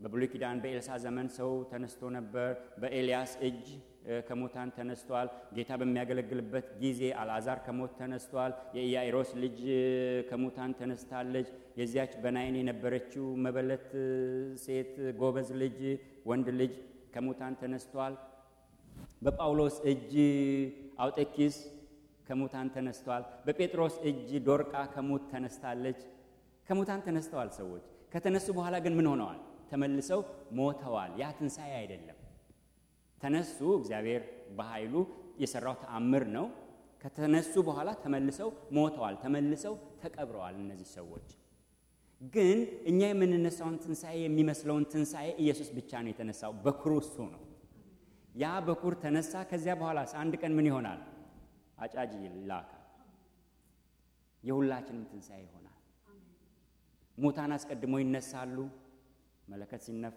በብሉይ ኪዳን በኤልሳ ዘመን ሰው ተነስቶ ነበር። በኤልያስ እጅ ከሙታን ተነስቷል። ጌታ በሚያገለግልበት ጊዜ አልዓዛር ከሞት ተነስቷል። የኢያኢሮስ ልጅ ከሙታን ተነስታለች። የዚያች በናይን የነበረችው መበለት ሴት ጎበዝ ልጅ ወንድ ልጅ ከሙታን ተነስቷል። በጳውሎስ እጅ አውጤኪስ ከሙታን ተነስቷል። በጴጥሮስ እጅ ዶርቃ ከሙት ተነስታለች። ከሙታን ተነስተዋል ሰዎች። ከተነሱ በኋላ ግን ምን ሆነዋል? ተመልሰው ሞተዋል። ያ ትንሣኤ አይደለም። ተነሱ፣ እግዚአብሔር በኃይሉ የሰራው ተአምር ነው። ከተነሱ በኋላ ተመልሰው ሞተዋል፣ ተመልሰው ተቀብረዋል። እነዚህ ሰዎች ግን እኛ የምንነሳውን ትንሣኤ የሚመስለውን ትንሣኤ ኢየሱስ ብቻ ነው የተነሳው። በኩሩ እሱ ነው። ያ በኩር ተነሳ። ከዚያ በኋላ አንድ ቀን ምን ይሆናል? አጫጅ ይላካል። የሁላችንም ትንሣኤ ይሆናል። ሙታን አስቀድሞ ይነሳሉ። መለከት ሲነፋ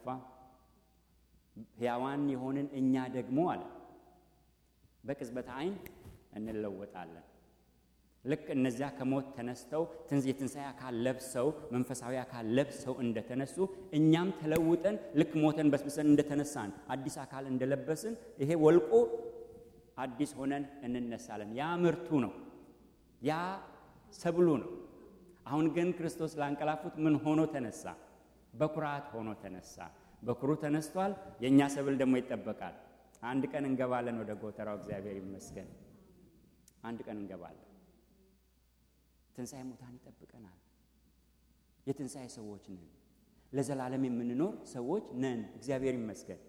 ሕያዋን የሆንን እኛ ደግሞ አለ በቅጽበት ዓይን እንለወጣለን። ልክ እነዚያ ከሞት ተነስተው የትንሣኤ አካል ለብሰው መንፈሳዊ አካል ለብሰው እንደተነሱ እኛም ተለውጠን ልክ ሞተን በስብሰን እንደተነሳን አዲስ አካል እንደለበስን ይሄ ወልቆ አዲስ ሆነን እንነሳለን። ያ ምርቱ ነው። ያ ሰብሉ ነው። አሁን ግን ክርስቶስ ላንቀላፉት ምን ሆኖ ተነሳ? በኩራት ሆኖ ተነሳ። በኩሩ ተነስቷል። የኛ ሰብል ደግሞ ይጠበቃል። አንድ ቀን እንገባለን ወደ ጎተራው። እግዚአብሔር ይመስገን። አንድ ቀን እንገባለን። ትንሣኤ ሙታን ይጠብቀናል። የትንሣኤ ሰዎች ነን። ለዘላለም የምንኖር ሰዎች ነን። እግዚአብሔር ይመስገን።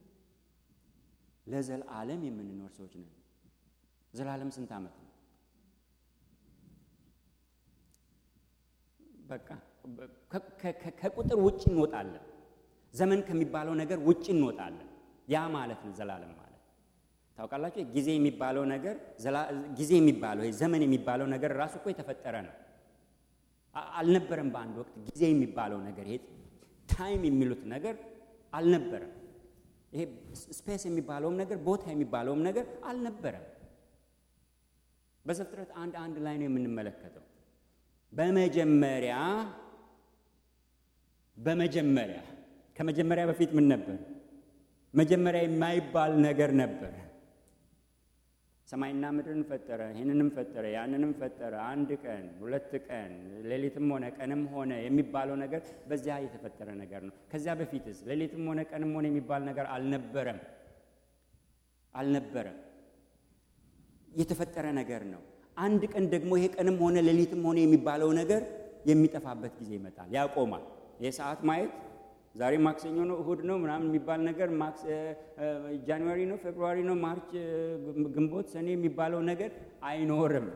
ለዘላለም የምንኖር ሰዎች ነን። ዘላለም ስንት ዓመት ነው? በቃ ከቁጥር ውጭ እንወጣለን። ዘመን ከሚባለው ነገር ውጭ እንወጣለን። ያ ማለት ነው ዘላለም ማለት። ታውቃላችሁ ጊዜ የሚባለው ነገር ጊዜ የሚባለው ይሄ ዘመን የሚባለው ነገር ራሱ እኮ የተፈጠረ ነው። አልነበረም በአንድ ወቅት ጊዜ የሚባለው ነገር ይሄ ታይም የሚሉት ነገር አልነበረም። ይሄ ስፔስ የሚባለውም ነገር ቦታ የሚባለውም ነገር አልነበረም። በዘፍጥረት አንድ አንድ ላይ ነው የምንመለከተው። በመጀመሪያ በመጀመሪያ ከመጀመሪያ በፊት ምን ነበር? መጀመሪያ የማይባል ነገር ነበር። ሰማይና ምድርን ፈጠረ፣ ይህንንም ፈጠረ፣ ያንንም ፈጠረ። አንድ ቀን፣ ሁለት ቀን፣ ሌሊትም ሆነ ቀንም ሆነ የሚባለው ነገር በዚያ የተፈጠረ ነገር ነው። ከዚያ በፊትስ ሌሊትም ሆነ ቀንም ሆነ የሚባል ነገር አልነበረም አልነበረም። የተፈጠረ ነገር ነው። አንድ ቀን ደግሞ ይሄ ቀንም ሆነ ሌሊትም ሆነ የሚባለው ነገር የሚጠፋበት ጊዜ ይመጣል፣ ያቆማል። የሰዓት ማየት ዛሬ ማክሰኞ ነው እሁድ ነው ምናምን የሚባል ነገር ማክስ ጃንዋሪ ነው ፌብሩዋሪ ነው ማርች ግንቦት ሰኔ የሚባለው ነገር አይኖርም።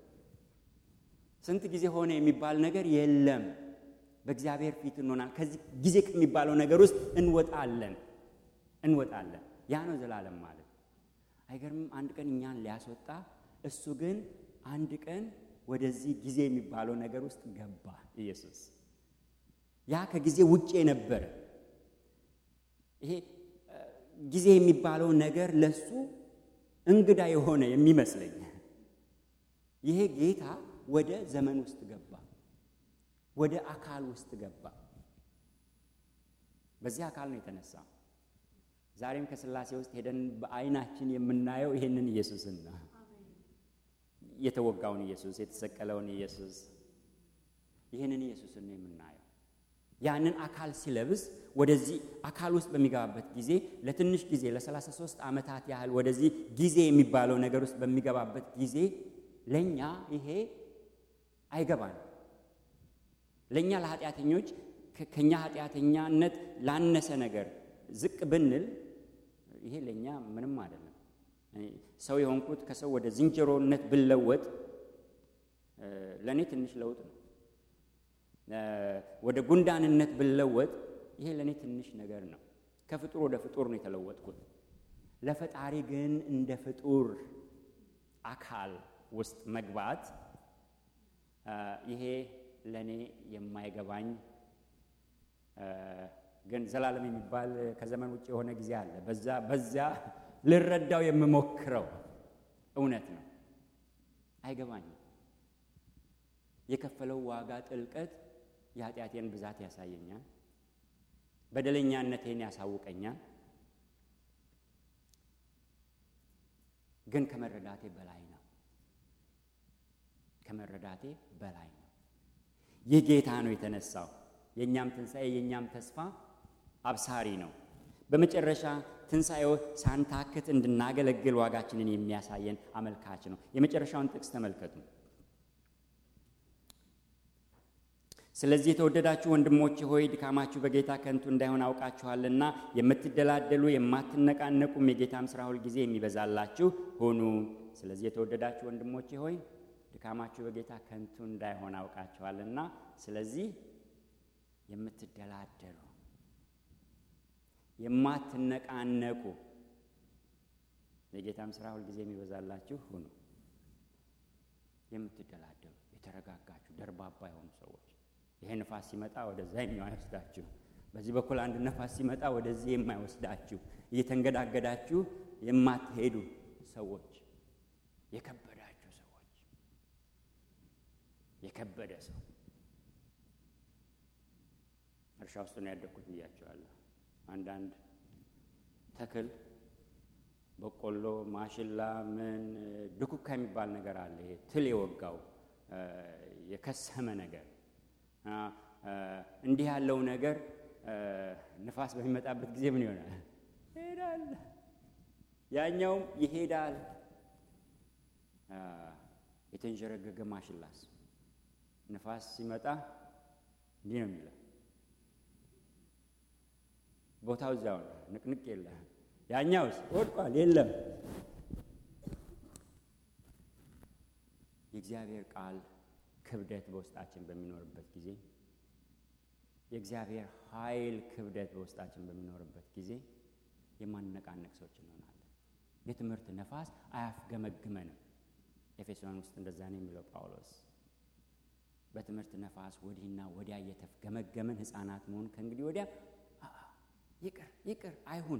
ስንት ጊዜ ሆነ የሚባል ነገር የለም። በእግዚአብሔር ፊት እንሆናለን። ከዚህ ጊዜ ከሚባለው ነገር ውስጥ እንወጣለን እንወጣለን። ያ ነው ዘላለም ማለት። አይገርምም? አንድ ቀን እኛን ሊያስወጣ እሱ ግን አንድ ቀን ወደዚህ ጊዜ የሚባለው ነገር ውስጥ ገባ ኢየሱስ። ያ ከጊዜ ውጪ የነበረ ይሄ ጊዜ የሚባለው ነገር ለሱ እንግዳ የሆነ የሚመስለኝ ይሄ ጌታ ወደ ዘመን ውስጥ ገባ፣ ወደ አካል ውስጥ ገባ። በዚህ አካል ነው የተነሳው። ዛሬም ከሥላሴ ውስጥ ሄደን በአይናችን የምናየው ይሄንን ኢየሱስን ነው። የተወጋውን ኢየሱስ፣ የተሰቀለውን ኢየሱስ፣ ይሄንን ኢየሱስን ነው የምናየው። ያንን አካል ሲለብስ ወደዚህ አካል ውስጥ በሚገባበት ጊዜ ለትንሽ ጊዜ ለሰላሳ ሦስት ዓመታት ያህል ወደዚህ ጊዜ የሚባለው ነገር ውስጥ በሚገባበት ጊዜ ለኛ ይሄ አይገባን። ለኛ ለኃጢአተኞች ከኛ ኃጢአተኛነት ላነሰ ነገር ዝቅ ብንል ይሄ ለኛ ምንም አይደለም። ሰው የሆንኩት ከሰው ወደ ዝንጀሮነት ብለወጥ ለኔ ትንሽ ለውጥ ነው። ወደ ጉንዳንነት ብለወጥ ይሄ ለኔ ትንሽ ነገር ነው። ከፍጡር ወደ ፍጡር ነው የተለወጥኩት። ለፈጣሪ ግን እንደ ፍጡር አካል ውስጥ መግባት ይሄ ለኔ የማይገባኝ ግን ዘላለም የሚባል ከዘመን ውጭ የሆነ ጊዜ አለ። በዛ በዛ ልረዳው የምሞክረው እውነት ነው። አይገባኝም። የከፈለው ዋጋ ጥልቀት የኃጢአቴን ብዛት ያሳየኛል። በደለኛነቴን ያሳውቀኛል። ግን ከመረዳቴ በላይ ነው። ከመረዳቴ በላይ ነው። ይህ ጌታ ነው የተነሳው። የኛም ትንሣኤ የኛም ተስፋ አብሳሪ ነው። በመጨረሻ ትንሣኤው ሳንታክት እንድናገለግል ዋጋችንን የሚያሳየን አመልካች ነው። የመጨረሻውን ጥቅስ ተመልከቱ። ስለዚህ የተወደዳችሁ ወንድሞቼ ሆይ ድካማችሁ በጌታ ከንቱ እንዳይሆን አውቃችኋልና የምትደላደሉ የማትነቃነቁም የጌታም ሥራ ሁል ጊዜ የሚበዛላችሁ ሁኑ። ስለዚህ የተወደዳችሁ ወንድሞቼ ሆይ ድካማችሁ በጌታ ከንቱ እንዳይሆን አውቃችኋልና ስለዚህ የምትደላደሉ የማትነቃነቁ የጌታም ሥራ ሁል ጊዜ የሚበዛላችሁ ሁኑ። የምትደላደሉ የተረጋጋችሁ ደርባባ የሆኑ ሰዎች፣ ይሄ ነፋስ ሲመጣ ወደዛ የማይወስዳችሁ፣ በዚህ በኩል አንድ ነፋስ ሲመጣ ወደዚህ የማይወስዳችሁ፣ እየተንገዳገዳችሁ የማትሄዱ ሰዎች፣ የከበዳችሁ ሰዎች፣ የከበደ ሰው እርሻ ውስጥ ነው ያደግኩት ብያቸዋለሁ። አንዳንድ ተክል በቆሎ፣ ማሽላ፣ ምን ድኩካ የሚባል ነገር አለ። ይሄ ትል የወጋው የከሰመ ነገር እንዲህ ያለው ነገር ንፋስ በሚመጣበት ጊዜ ምን ይሆናል? ይሄዳል። ያኛውም ይሄዳል። የተንጀረገገ ማሽላስ ንፋስ ሲመጣ እንዲህ ነው የሚለው። ቦታው እዛው ነው፣ ንቅንቅ የለም። ያኛውስ ወድቋል፣ የለም። የእግዚአብሔር ቃል ክብደት በውስጣችን በሚኖርበት ጊዜ፣ የእግዚአብሔር ኃይል ክብደት በውስጣችን በሚኖርበት ጊዜ የማንነቃነቅ ሰዎች እንሆናለን። የትምህርት ነፋስ አያፍገመግመንም። ኤፌሶን ውስጥ እንደዛ ነው የሚለው ጳውሎስ። በትምህርት ነፋስ ወዲህና ወዲያ እየተፍገመገመን ሕፃናት መሆን ከእንግዲህ ወዲያ ይቅር ይቅር አይሁን።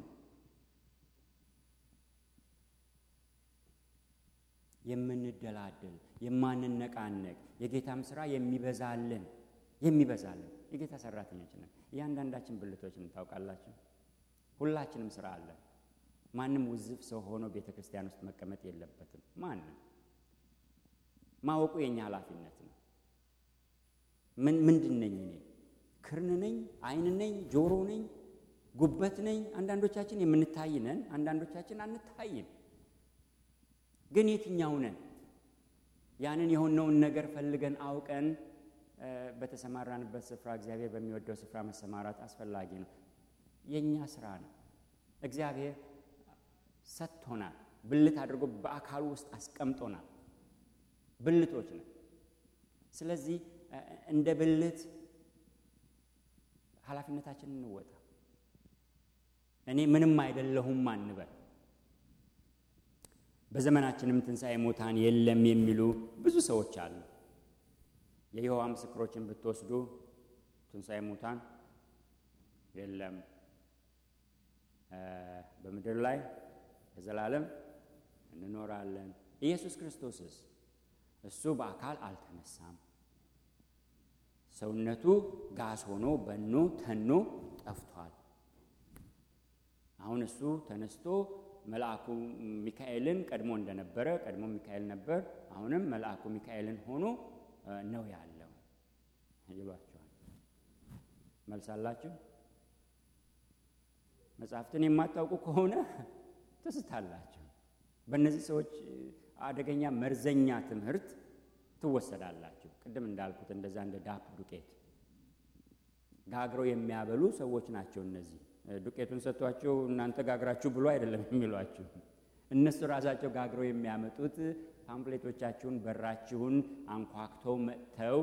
የምንደላደል የማንነቃነቅ የጌታም ሥራ የሚበዛልን የሚበዛልን የጌታ ሰራተኞች ነን። እያንዳንዳችን ብልቶች ታውቃላችሁ። ሁላችንም ሥራ አለን። ማንም ውዝፍ ሰው ሆኖ ቤተክርስቲያን ውስጥ መቀመጥ የለበትም። ማንም ማወቁ የኛ ኃላፊነት ነው። ምን ምንድን ነኝ እኔ? ክርን ነኝ? አይን ነኝ? ጆሮ ነኝ? ጉበት ነኝ? አንዳንዶቻችን የምንታይ ነን፣ አንዳንዶቻችን አንታይም። ግን የትኛው ነን? ያንን የሆነውን ነገር ፈልገን አውቀን በተሰማራንበት ስፍራ እግዚአብሔር በሚወደው ስፍራ መሰማራት አስፈላጊ ነው። የኛ ስራ ነው። እግዚአብሔር ሰጥቶናል። ብልት አድርጎ በአካሉ ውስጥ አስቀምጦናል። ብልቶች ነን። ስለዚህ እንደ ብልት ኃላፊነታችንን እንወጣ። እኔ ምንም አይደለሁም አንበል። በዘመናችንም ትንሣኤ ሙታን የለም የሚሉ ብዙ ሰዎች አሉ። የይሖዋ ምስክሮችን ብትወስዱ ትንሣኤ ሙታን የለም፣ በምድር ላይ ለዘላለም እንኖራለን። ኢየሱስ ክርስቶስስ እሱ በአካል አልተነሳም። ሰውነቱ ጋስ ሆኖ በኖ ተኖ ጠፍቷል። አሁን እሱ ተነስቶ መልአኩ ሚካኤልን ቀድሞ እንደነበረ ቀድሞ ሚካኤል ነበር፣ አሁንም መልአኩ ሚካኤልን ሆኖ ነው ያለው ይሏቸዋል። መልሳላችሁ? መጽሐፍትን የማታውቁ ከሆነ ትስታላችሁ። በእነዚህ ሰዎች አደገኛ መርዘኛ ትምህርት ትወሰዳላችሁ። ቅድም እንዳልኩት እንደዛ እንደ ዳፕ ዱቄት ጋግረው የሚያበሉ ሰዎች ናቸው እነዚህ። ዱቄቱን ሰጥቷቸው እናንተ ጋግራችሁ ብሎ አይደለም የሚሏችሁ። እነሱ ራሳቸው ጋግረው የሚያመጡት ፓምፕሌቶቻችሁን በራችሁን አንኳክተው መጥተው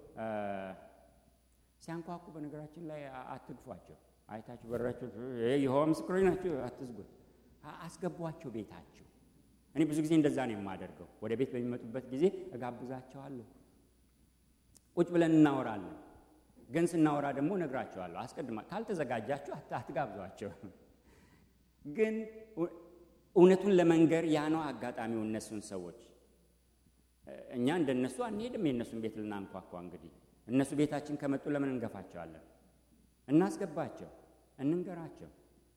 ሲያንኳኩ፣ በነገራችን ላይ አትግፏቸው። አይታችሁ በራችሁ የይሖዋ ምስክሮች ናቸው አትዝጉት፣ አስገቧቸው ቤታችሁ። እኔ ብዙ ጊዜ እንደዛ ነው የማደርገው። ወደ ቤት በሚመጡበት ጊዜ እጋብዛቸዋለሁ። ቁጭ ብለን እናወራለን። ግን ስናወራ ደግሞ ነግራቸዋለሁ። አስቀድማ ካልተዘጋጃችሁ አትጋብዟቸው። ግን እውነቱን ለመንገር ያ ነው አጋጣሚው። እነሱን ሰዎች እኛ እንደነሱ አንሄድም። የእነሱን ቤት ልናንኳኳ እንግዲህ እነሱ ቤታችን ከመጡ ለምን እንገፋቸዋለን? እናስገባቸው። እንንገራቸው።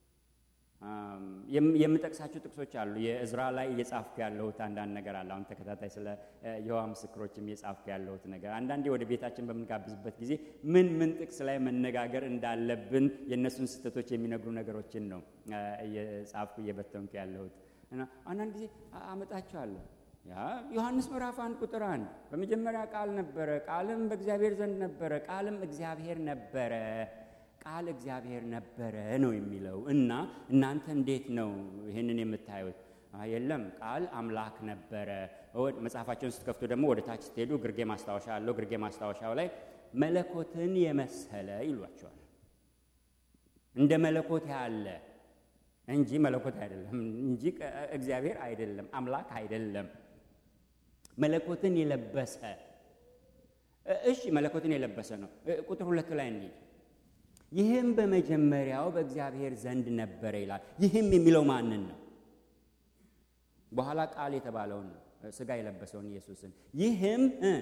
የምጠቅሳቸው ጥቅሶች አሉ። የእዝራ ላይ እየጻፍኩ ያለሁት አንዳንድ ነገር አለ። አሁን ተከታታይ ስለ የሆዋ ምስክሮችም እየጻፍኩ ያለሁት ነገር አንዳንዴ ወደ ቤታችን በምንጋብዝበት ጊዜ ምን ምን ጥቅስ ላይ መነጋገር እንዳለብን የእነሱን ስህተቶች የሚነግሩ ነገሮችን ነው እየጻፍኩ እየበተንኩ ያለሁት እና አንዳንድ ጊዜ አመጣቸዋለሁ። ያ ዮሐንስ ምዕራፍ አንድ ቁጥር አንድ በመጀመሪያ ቃል ነበረ፣ ቃልም በእግዚአብሔር ዘንድ ነበረ፣ ቃልም እግዚአብሔር ነበረ፣ ቃል እግዚአብሔር ነበረ ነው የሚለው እና እናንተ እንዴት ነው ይሄንን የምታዩት? የለም ቃል አምላክ ነበረ። መጽሐፋቸውን ስትከፍቱ ደግሞ ወደ ታች ስትሄዱ ግርጌ ማስታወሻ አለው። ግርጌ ማስታወሻው ላይ መለኮትን የመሰለ ይሏቸዋል። እንደ መለኮት ያለ እንጂ መለኮት አይደለም እንጂ እግዚአብሔር አይደለም፣ አምላክ አይደለም። መለኮትን የለበሰ እሺ፣ መለኮትን የለበሰ ነው። ቁጥር ሁለት ላይ እንሂድ። ይህም በመጀመሪያው በእግዚአብሔር ዘንድ ነበረ ይላል። ይህም የሚለው ማንን ነው? በኋላ ቃል የተባለውን ነው፣ ሥጋ የለበሰውን ኢየሱስን። ይህም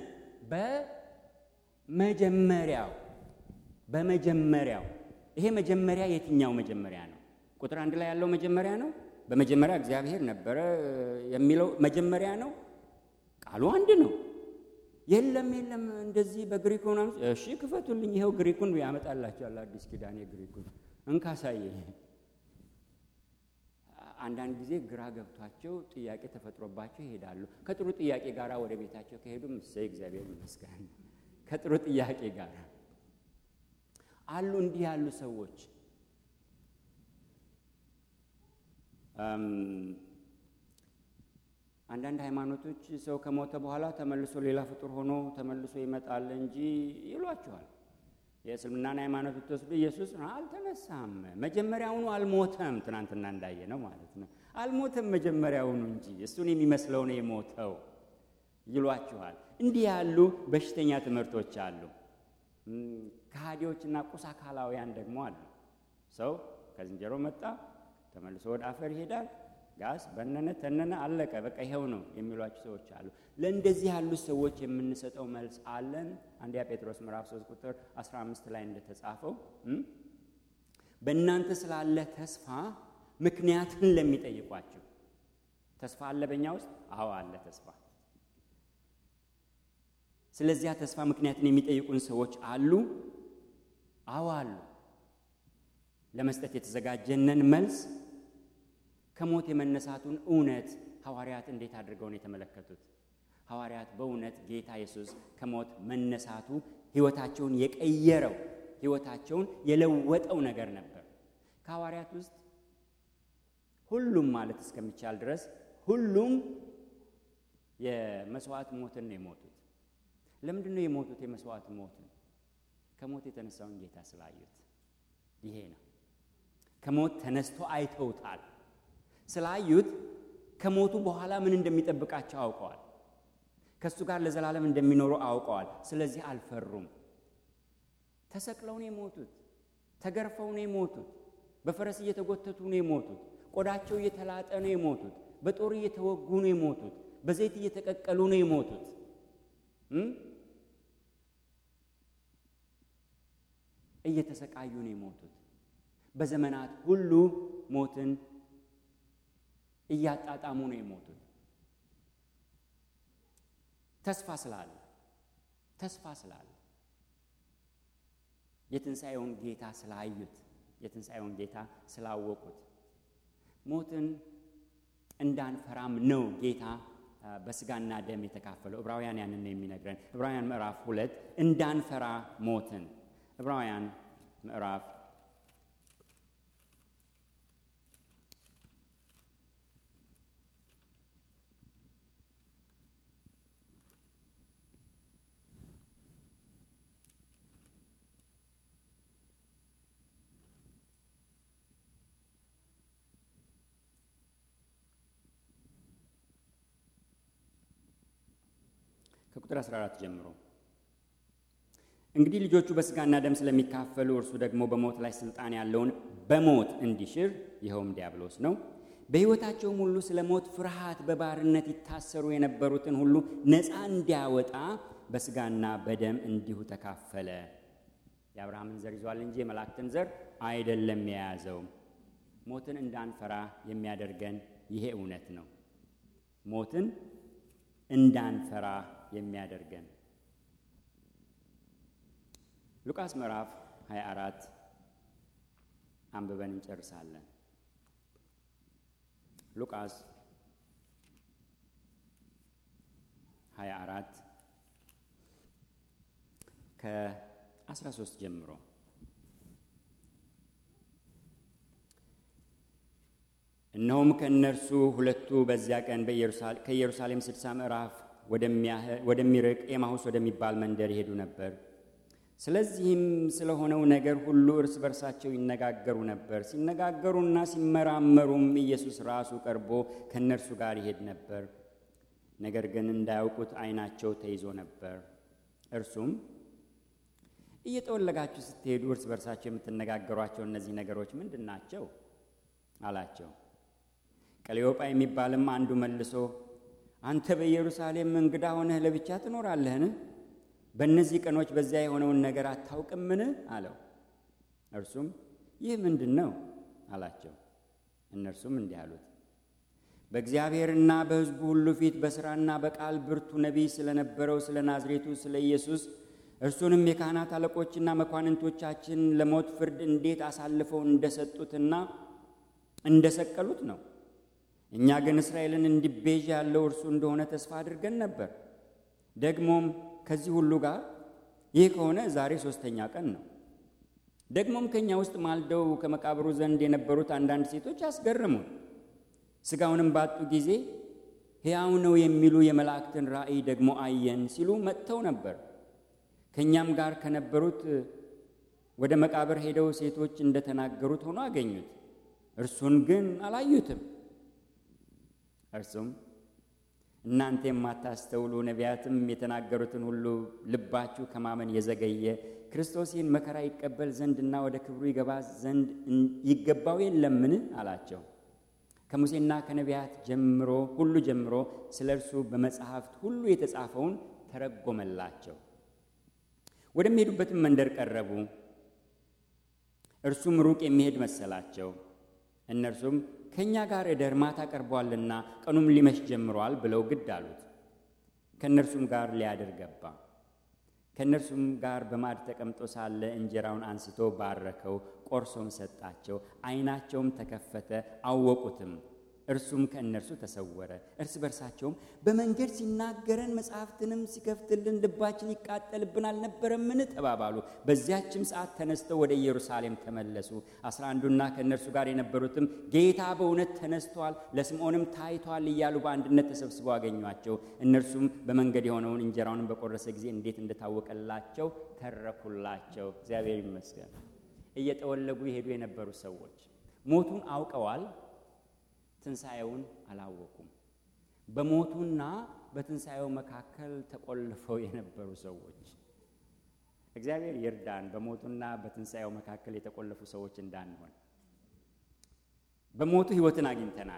በመጀመሪያው በመጀመሪያው ይሄ መጀመሪያ የትኛው መጀመሪያ ነው? ቁጥር አንድ ላይ ያለው መጀመሪያ ነው። በመጀመሪያ እግዚአብሔር ነበረ የሚለው መጀመሪያ ነው። ቃሉ አንድ ነው። የለም የለም እንደዚህ በግሪክ ሆነ። እሺ ክፈቱልኝ፣ ይሄው ግሪኩን ያመጣላችኋል። አዲስ ኪዳን የግሪኩን እንካሳየ። አንዳንድ ጊዜ ግራ ገብቷቸው ጥያቄ ተፈጥሮባቸው ይሄዳሉ። ከጥሩ ጥያቄ ጋራ ወደ ቤታቸው ከሄዱ እሰይ እግዚአብሔር ይመስገን። ከጥሩ ጥያቄ ጋራ አሉ እንዲህ ያሉ ሰዎች። አንዳንድ ሃይማኖቶች ሰው ከሞተ በኋላ ተመልሶ ሌላ ፍጡር ሆኖ ተመልሶ ይመጣል እንጂ ይሏቸዋል። የእስልምናን ሃይማኖት ብትወስዱ ኢየሱስ አልተነሳም፣ መጀመሪያውኑ አልሞተም። ትናንትና እንዳየ ነው ማለት ነው። አልሞተም መጀመሪያውኑ እንጂ እሱን የሚመስለው ነው የሞተው ይሏቸዋል። እንዲህ ያሉ በሽተኛ ትምህርቶች አሉ። ከሃዲዎችና ቁስ አካላውያን ደግሞ አሉ። ሰው ከዝንጀሮ መጣ ተመልሶ ወደ አፈር ይሄዳል፣ ጋስ በነነ ተነነ አለቀ በቃ ይሄው ነው የሚሏቸው ሰዎች አሉ። ለእንደዚህ ያሉ ሰዎች የምንሰጠው መልስ አለን። አንደኛ ጴጥሮስ ምዕራፍ ሶስት ቁጥር አስራ አምስት ላይ እንደተጻፈው በእናንተ ስላለ ተስፋ ምክንያትን ለሚጠይቋቸው። ተስፋ አለ በእኛ ውስጥ? አዎ አለ ተስፋ። ስለዚያ ተስፋ ምክንያትን የሚጠይቁን ሰዎች አሉ? አዎ አሉ። ለመስጠት የተዘጋጀነን መልስ ከሞት የመነሳቱን እውነት ሐዋርያት እንዴት አድርገው ነው የተመለከቱት? ሐዋርያት በእውነት ጌታ ኢየሱስ ከሞት መነሳቱ ሕይወታቸውን የቀየረው ሕይወታቸውን የለወጠው ነገር ነበር። ከሐዋርያት ውስጥ ሁሉም ማለት እስከሚቻል ድረስ ሁሉም የመስዋዕት ሞትን ነው የሞቱት። ለምንድን ነው የሞቱት የመስዋዕት ሞትን? ከሞት የተነሳውን ጌታ ስላዩት። ይሄ ነው። ከሞት ተነስቶ አይተውታል። ስላዩት ከሞቱ በኋላ ምን እንደሚጠብቃቸው አውቀዋል። ከሱ ጋር ለዘላለም እንደሚኖሩ አውቀዋል። ስለዚህ አልፈሩም። ተሰቅለው ነው የሞቱት። ተገርፈው ነው የሞቱት። በፈረስ እየተጎተቱ ነው የሞቱት። ቆዳቸው እየተላጠ ነው የሞቱት። በጦር እየተወጉ ነው የሞቱት። በዘይት እየተቀቀሉ ነው የሞቱት። እየተሰቃዩ ነው የሞቱት። በዘመናት ሁሉ ሞትን እያጣጣሙ ነው የሞቱት። ተስፋ ስላለ ተስፋ ስላለ የትንሣኤውን ጌታ ስላዩት፣ የትንሣኤውን ጌታ ስላወቁት ሞትን እንዳንፈራም ነው ጌታ በስጋና ደም የተካፈለው። ዕብራውያን ያንን ነው የሚነግረን። ዕብራውያን ምዕራፍ ሁለት እንዳንፈራ ሞትን። ዕብራውያን ምዕራፍ ከቁጥር አስራ አራት ጀምሮ እንግዲህ ልጆቹ በስጋና ደም ስለሚካፈሉ እርሱ ደግሞ በሞት ላይ ስልጣን ያለውን በሞት እንዲሽር ይኸውም ዲያብሎስ ነው፣ በሕይወታቸውም ሁሉ ስለ ሞት ፍርሃት በባርነት ይታሰሩ የነበሩትን ሁሉ ነፃ እንዲያወጣ በስጋና በደም እንዲሁ ተካፈለ። የአብርሃምን ዘር ይዟል እንጂ የመላእክትን ዘር አይደለም የያዘው። ሞትን እንዳንፈራ የሚያደርገን ይሄ እውነት ነው። ሞትን እንዳንፈራ የሚያደርገን ሉቃስ ምዕራፍ ሃያ አራት አንብበን እንጨርሳለን። ሉቃስ ሃያ አራት ከአስራ ሶስት ጀምሮ እነሆም ከእነርሱ ሁለቱ በዚያ ቀን ከኢየሩሳሌም ስድሳ ምዕራፍ ወደሚርቅ ኤማሁስ ወደሚባል መንደር ይሄዱ ነበር። ስለዚህም ስለሆነው ነገር ሁሉ እርስ በርሳቸው ይነጋገሩ ነበር። ሲነጋገሩና ሲመራመሩም ኢየሱስ ራሱ ቀርቦ ከእነርሱ ጋር ይሄድ ነበር። ነገር ግን እንዳያውቁት ዓይናቸው ተይዞ ነበር። እርሱም እየጠወለጋችሁ ስትሄዱ እርስ በርሳቸው የምትነጋገሯቸው እነዚህ ነገሮች ምንድን ናቸው አላቸው። ቀሌዮጳ የሚባልም አንዱ መልሶ አንተ በኢየሩሳሌም እንግዳ ሆነህ ለብቻ ትኖራለህን? በእነዚህ ቀኖች በዚያ የሆነውን ነገር አታውቅምን? አለው። እርሱም ይህ ምንድን ነው አላቸው። እነርሱም እንዲህ አሉት፣ በእግዚአብሔርና በሕዝቡ ሁሉ ፊት በሥራና በቃል ብርቱ ነቢይ ስለነበረው ስለ ናዝሬቱ ስለ ኢየሱስ እርሱንም የካህናት አለቆችና መኳንንቶቻችን ለሞት ፍርድ እንዴት አሳልፈው እንደሰጡትና እንደሰቀሉት ነው። እኛ ግን እስራኤልን እንዲቤዥ ያለው እርሱ እንደሆነ ተስፋ አድርገን ነበር። ደግሞም ከዚህ ሁሉ ጋር ይህ ከሆነ ዛሬ ሦስተኛ ቀን ነው። ደግሞም ከእኛ ውስጥ ማልደው ከመቃብሩ ዘንድ የነበሩት አንዳንድ ሴቶች አስገረሙን። ሥጋውንም ባጡ ጊዜ ሕያው ነው የሚሉ የመላእክትን ራእይ ደግሞ አየን ሲሉ መጥተው ነበር። ከእኛም ጋር ከነበሩት ወደ መቃብር ሄደው ሴቶች እንደተናገሩት ሆኖ አገኙት፣ እርሱን ግን አላዩትም። እርሱም እናንተ የማታስተውሉ ነቢያትም የተናገሩትን ሁሉ ልባችሁ ከማመን የዘገየ ክርስቶስ ይህን መከራ ይቀበል ዘንድና ወደ ክብሩ ይገባ ዘንድ ይገባው የለምን አላቸው። ከሙሴና ከነቢያት ጀምሮ ሁሉ ጀምሮ ስለ እርሱ በመጽሐፍት ሁሉ የተጻፈውን ተረጎመላቸው። ወደሚሄዱበትም መንደር ቀረቡ። እርሱም ሩቅ የሚሄድ መሰላቸው። እነርሱም ከእኛ ጋር እደር፣ ማታ ቀርቧልና ቀኑም ሊመሽ ጀምሯል ብለው ግድ አሉት። ከእነርሱም ጋር ሊያድር ገባ። ከእነርሱም ጋር በማዕድ ተቀምጦ ሳለ እንጀራውን አንስቶ ባረከው፣ ቆርሶም ሰጣቸው። ዓይናቸውም ተከፈተ፣ አወቁትም። እርሱም ከእነርሱ ተሰወረ። እርስ በርሳቸውም በመንገድ ሲናገረን መጽሐፍትንም ሲከፍትልን ልባችን ይቃጠልብን አልነበረምን ተባባሉ። በዚያችም ሰዓት ተነስተው ወደ ኢየሩሳሌም ተመለሱ። አስራ አንዱና ከእነርሱ ጋር የነበሩትም ጌታ በእውነት ተነስቷል፣ ለስምዖንም ታይቷል እያሉ በአንድነት ተሰብስበው አገኟቸው። እነርሱም በመንገድ የሆነውን እንጀራውንም በቆረሰ ጊዜ እንዴት እንደታወቀላቸው ተረኩላቸው። እግዚአብሔር ይመስገን። እየጠወለጉ ይሄዱ የነበሩ ሰዎች ሞቱን አውቀዋል፣ ትንሣኤውን አላወቁም። በሞቱና በትንሣኤው መካከል ተቆልፈው የነበሩ ሰዎች እግዚአብሔር ይርዳን። በሞቱና በትንሣኤው መካከል የተቆለፉ ሰዎች እንዳንሆን። በሞቱ ሕይወትን አግኝተናል።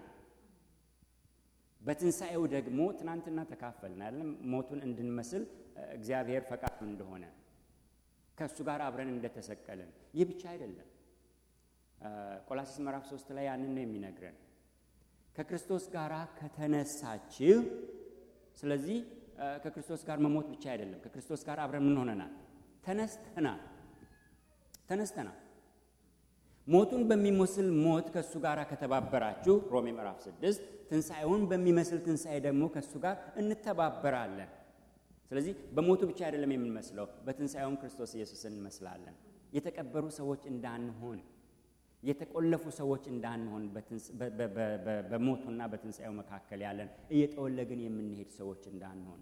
በትንሣኤው ደግሞ ትናንትና ተካፈልናል። ሞቱን እንድንመስል እግዚአብሔር ፈቃዱ እንደሆነ ከእሱ ጋር አብረን እንደተሰቀልን። ይህ ብቻ አይደለም። ቆላስይስ ምዕራፍ ሶስት ላይ ያንን ነው የሚነግረን። ከክርስቶስ ጋር ከተነሳችሁ፣ ስለዚህ ከክርስቶስ ጋር መሞት ብቻ አይደለም። ከክርስቶስ ጋር አብረን ምን ሆነናል? ተነስተናል። ተነስተናል። ሞቱን በሚመስል ሞት ከእሱ ጋር ከተባበራችሁ ሮሜ ምዕራፍ ስድስት ትንሣኤውን በሚመስል ትንሣኤ ደግሞ ከእሱ ጋር እንተባበራለን። ስለዚህ በሞቱ ብቻ አይደለም የምንመስለው፣ በትንሣኤውም ክርስቶስ ኢየሱስን እንመስላለን። የተቀበሩ ሰዎች እንዳንሆን፣ የተቆለፉ ሰዎች እንዳንሆን፣ በሞቱና በትንሣኤው መካከል ያለን እየጠወለግን የምንሄድ ሰዎች እንዳንሆን።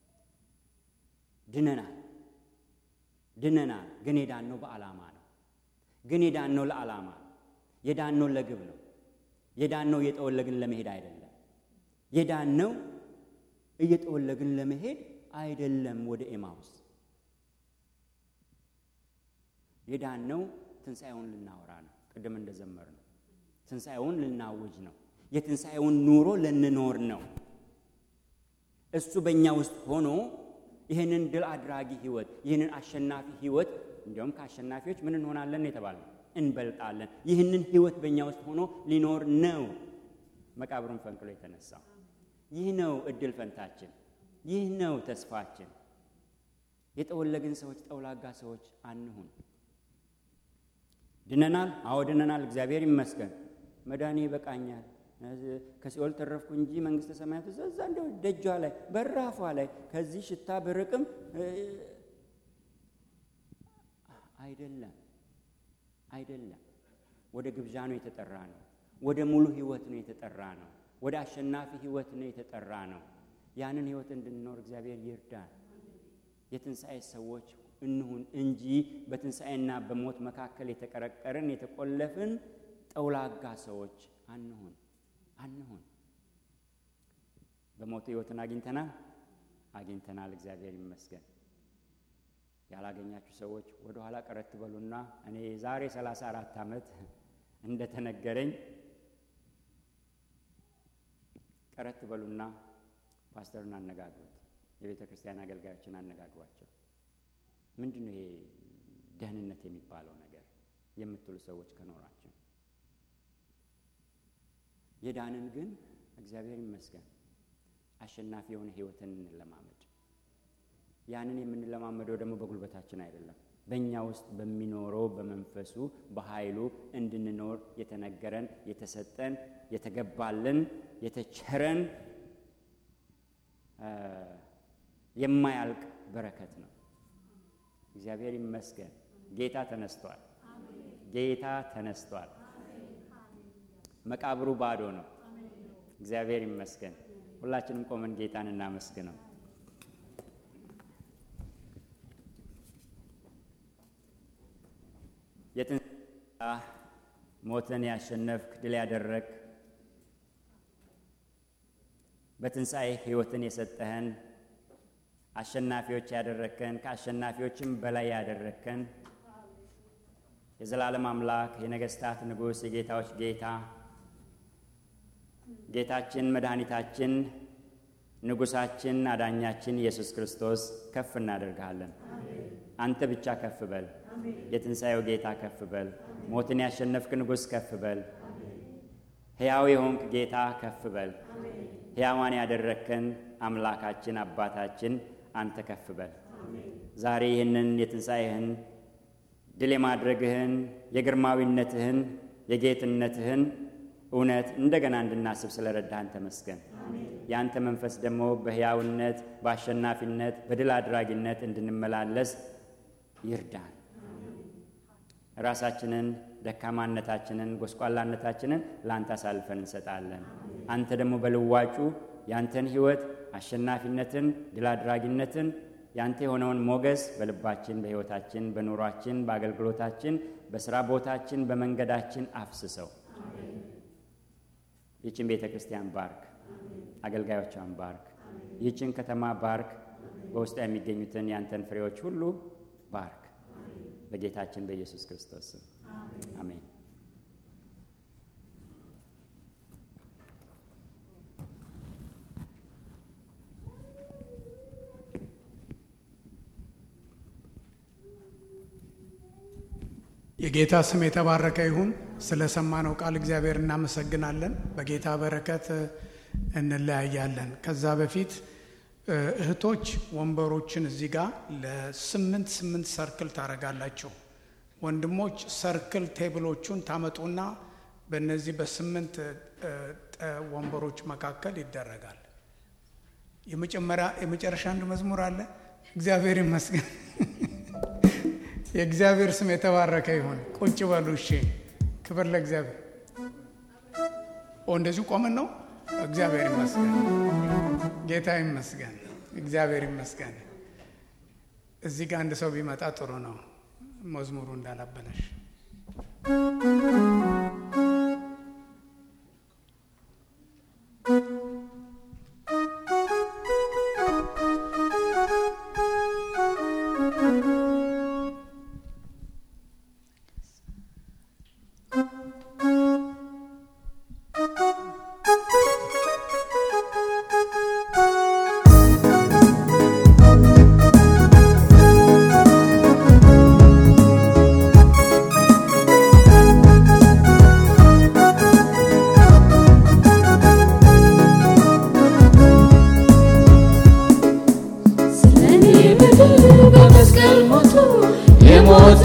ድነናል ድነናል ግን የዳነው በዓላማ ነው። ግን የዳነው ለዓላማ ነው። የዳነው ለግብ ነው። የዳነው እየጠወለግን ለመሄድ አይደለም። የዳነው እየጠወለግን ለመሄድ አይደለም ወደ ኤማሁስ። የዳነው ትንሣኤውን ልናወራ ነው። ቅድም እንደዘመር ነው። ትንሣኤውን ልናውጅ ነው። የትንሣኤውን ኑሮ ልንኖር ነው። እሱ በእኛ ውስጥ ሆኖ ይህንን ድል አድራጊ ህይወት፣ ይህንን አሸናፊ ህይወት፣ እንዲያውም ከአሸናፊዎች ምን እንሆናለን የተባለው እንበልጣለን። ይህንን ህይወት በእኛ ውስጥ ሆኖ ሊኖር ነው መቃብሩን ፈንቅሎ የተነሳው። ይህ ነው እድል ፈንታችን፣ ይህ ነው ተስፋችን። የጠወለግን ሰዎች ጠውላጋ ሰዎች አንሁን። ድነናል፣ አዎ ድነናል፣ እግዚአብሔር ይመስገን። መዳኔ ይበቃኛል፣ ከሲኦል ተረፍኩ እንጂ መንግስተ ሰማያት እዛ እንደው ደጇ ላይ በራፏ ላይ ከዚህ ሽታ ብርቅም አይደለም አይደለም። ወደ ግብዣ ነው የተጠራ ነው። ወደ ሙሉ ህይወት ነው የተጠራ ነው። ወደ አሸናፊ ህይወት ነው የተጠራ ነው። ያንን ህይወት እንድንኖር እግዚአብሔር ይርዳን። የትንሣኤ ሰዎች እንሁን እንጂ በትንሣኤና በሞት መካከል የተቀረቀርን የተቆለፍን ጠውላጋ ሰዎች አንሁን አንሁን። በሞት ህይወትን አግኝተናል አግኝተናል እግዚአብሔር ይመስገን። ያላገኛችሁ ሰዎች ወደ ኋላ ቀረት በሉና እኔ ዛሬ ሰላሳ አራት ዓመት እንደተነገረኝ ቀረት በሉና ፓስተሩን አነጋግሩት፣ የቤተ ክርስቲያን አገልጋዮችን አነጋግሯቸው። ምንድነው ይሄ ደህንነት የሚባለው ነገር የምትሉ ሰዎች ከኖራችሁ፣ የዳንን ግን እግዚአብሔር ይመስገን አሸናፊ የሆነ ህይወትን እንለማመድ። ያንን የምንለማመደው ደግሞ በጉልበታችን አይደለም፣ በእኛ ውስጥ በሚኖረው በመንፈሱ በኃይሉ እንድንኖር የተነገረን የተሰጠን የተገባልን የተቸረን የማያልቅ በረከት ነው። እግዚአብሔር ይመስገን። ጌታ ተነስቷል። ጌታ ተነስቷል። መቃብሩ ባዶ ነው። እግዚአብሔር ይመስገን። ሁላችንም ቆመን ጌታን እናመስግነው። የትንሣኤ ሞትን ያሸነፍክ ድል ያደረክ በትንሣኤ ህይወትን የሰጠህን አሸናፊዎች ያደረከን ከአሸናፊዎችም በላይ ያደረከን የዘላለም አምላክ የነገስታት ንጉሥ የጌታዎች ጌታ ጌታችን መድኃኒታችን ንጉሳችን አዳኛችን ኢየሱስ ክርስቶስ ከፍ እናደርጋለን። አንተ ብቻ ከፍ በል። የትንሣኤው ጌታ ከፍ በል። ሞትን ያሸነፍክ ንጉሥ ከፍ በል። ሕያው የሆንክ ጌታ ከፍ በል። ሕያዋን ያደረከን አምላካችን አባታችን አንተ ከፍ በል። ዛሬ ይህንን የትንሣኤህን ድል የማድረግህን የግርማዊነትህን የጌትነትህን እውነት እንደገና እንድናስብ ስለረዳህን ተመስገን። ያንተ መንፈስ ደግሞ በሕያውነት በአሸናፊነት በድል አድራጊነት እንድንመላለስ ይርዳን። ራሳችንን ደካማነታችንን ጎስቋላነታችንን ላንተ አሳልፈን እንሰጣለን። አንተ ደግሞ በልዋጩ ያንተን ህይወት አሸናፊነትን ድል አድራጊነትን ያንተ የሆነውን ሞገስ በልባችን በህይወታችን በኑሯችን በአገልግሎታችን በስራ ቦታችን በመንገዳችን አፍስሰው። ይህችን ቤተ ክርስቲያን ባርክ፣ አገልጋዮቿን ባርክ፣ ይህችን ከተማ ባርክ፣ በውስጧ የሚገኙትን ያንተን ፍሬዎች ሁሉ ባርክ። በጌታችን በኢየሱስ ክርስቶስ ስም አሜን። የጌታ ስም የተባረከ ይሁን። ስለሰማነው ቃል እግዚአብሔር እናመሰግናለን። በጌታ በረከት እንለያያለን። ከዛ በፊት እህቶች ወንበሮችን እዚህ ጋር ለስምንት ስምንት ሰርክል ታረጋላችሁ። ወንድሞች ሰርክል ቴብሎቹን ታመጡና በእነዚህ በስምንት ወንበሮች መካከል ይደረጋል። የመጨመሪያ የመጨረሻ አንድ መዝሙር አለ። እግዚአብሔር ይመስገን። የእግዚአብሔር ስም የተባረከ ይሁን። ቁጭ በሉ እሺ። ክብር ለእግዚአብሔር። እንደዚሁ ቆመን ነው። እግዚአብሔር ይመስገን። ጌታ ይመስገን። እግዚአብሔር ይመስገን። እዚህ ጋር አንድ ሰው ቢመጣ ጥሩ ነው፣ መዝሙሩ እንዳላበላሽ።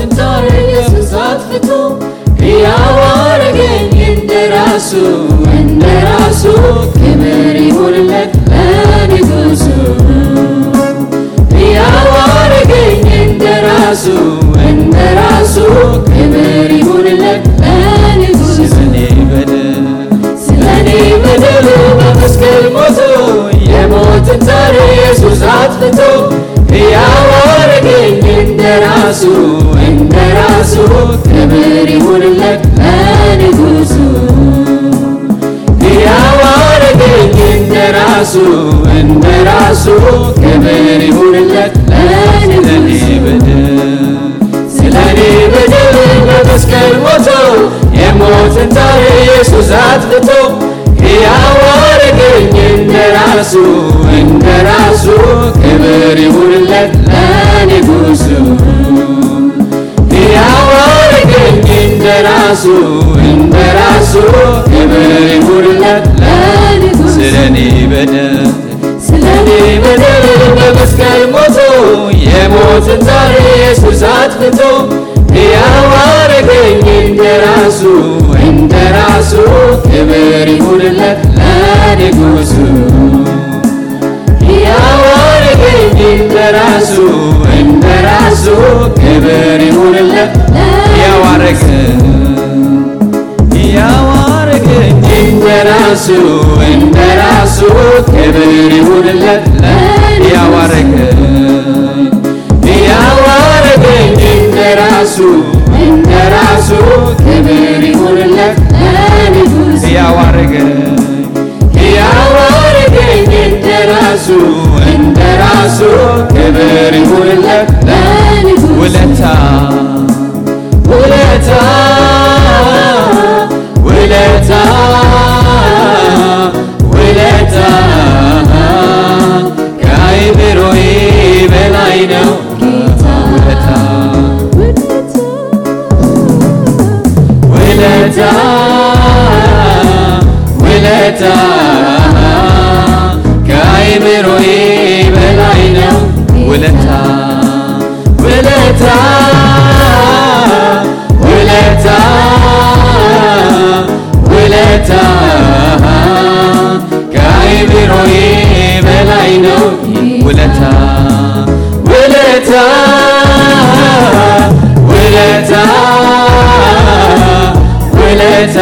የሞትን ጣር ኢየሱስ አጥፍቶ ሕያው አረገኝ እንደራሱ እንደራሱ ክብር ይሁንለት ለንጉሡ ሕያው አረገኝ እንደራሱ እንደራሱ ክብር ይሁንለት ለንጉሡ ስለኔ በደል ስለኔ በደል በመስቀል ሞቶ የሞትን ጣር ኢየሱስ አጥፍቶ ሕያው አረገኝ እንደራሱ እንደራሱ ክብር ይሁንለት ለንጉሡ ሕያው አረገኝ እንደራሱ እንደራሱ ክብር ይሁንለት ለንጉሡ ስለኔ በደል በመስቀል ሞቶ የሞትን ጣር ኢየሱስ አጥፍቶ ሕያው አረገኝ እንደራሱ እንደራሱ ክብር ይሁንለት ለንጉሡ ሕያው አረገኝ እንደራሱ እንደራሱ ክብር ይሁንለት ለንጉሡ ስለኔ በደል ስለኔ በደል በመስቀል ሞቶ የሞትን ጣር ኢየሱስ አጥፍቶ ሕያው አረገኝ እንደራሱ እንደራሱ ክብር ይሁንለት ለንጉሡ ሕያው አረገኝ እንደራሱ እንደራሱ ክብር ይሁንለት ሕያው አረገኝ ሕያው አረገኝ እንደራሱ እንደራሱ ክብር ይሁንለት ሕያው አረገኝ ሕያው አረገኝ እንደራሱ እንደራሱ ክብር ይሁንለት ለንጉሡ ሕያው አረገኝ ሕያው አረገኝ እንደራሱ እንደራሱ ክብር ይሁንለት ለንጉሡ ውለታ ውለታ ውለታ ውለታ ከአእምሮዬ በላይ ነው ውለታ ውለታ ውለታ ከአእምሮዬ በላይ ነው ውለታ ውለታ ውለታ ውለታ ከአእምሮዬ በላይ ነው ውለታ ውለታ ውለታ ውለታ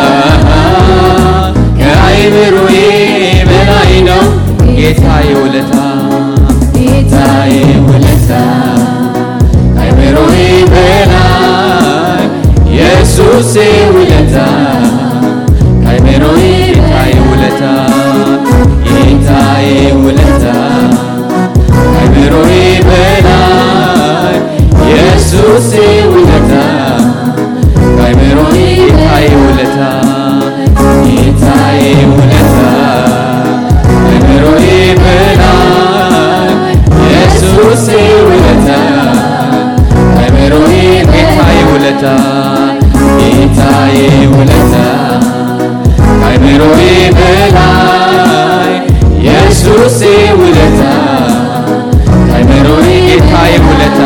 ከአእምሮዬ በላይ ነው ጌታዬ ውለታ ጌታዬ ውለታ ከአእምሮዬ በላይ ኢየሱሴ ውለታ ከአእምሮዬ ጌታዬ ውለታ ጌታዬ ውለታ ከአእምሮዬ በላይ ኢየሱሴ ውለታ ከአእምሮዬ ጌታዬ ውለታ ጌታዬ ውለታ ከአእምሮዬ በላይ ኢየሱሴ ውለታ ከአእምሮዬ ጌታዬ ውለታ ጌታዬ ውለታ ከአእምሮዬ በላይ ኢየሱሴ ውለታ ከአእምሮዬ ጌታዬ ውለታ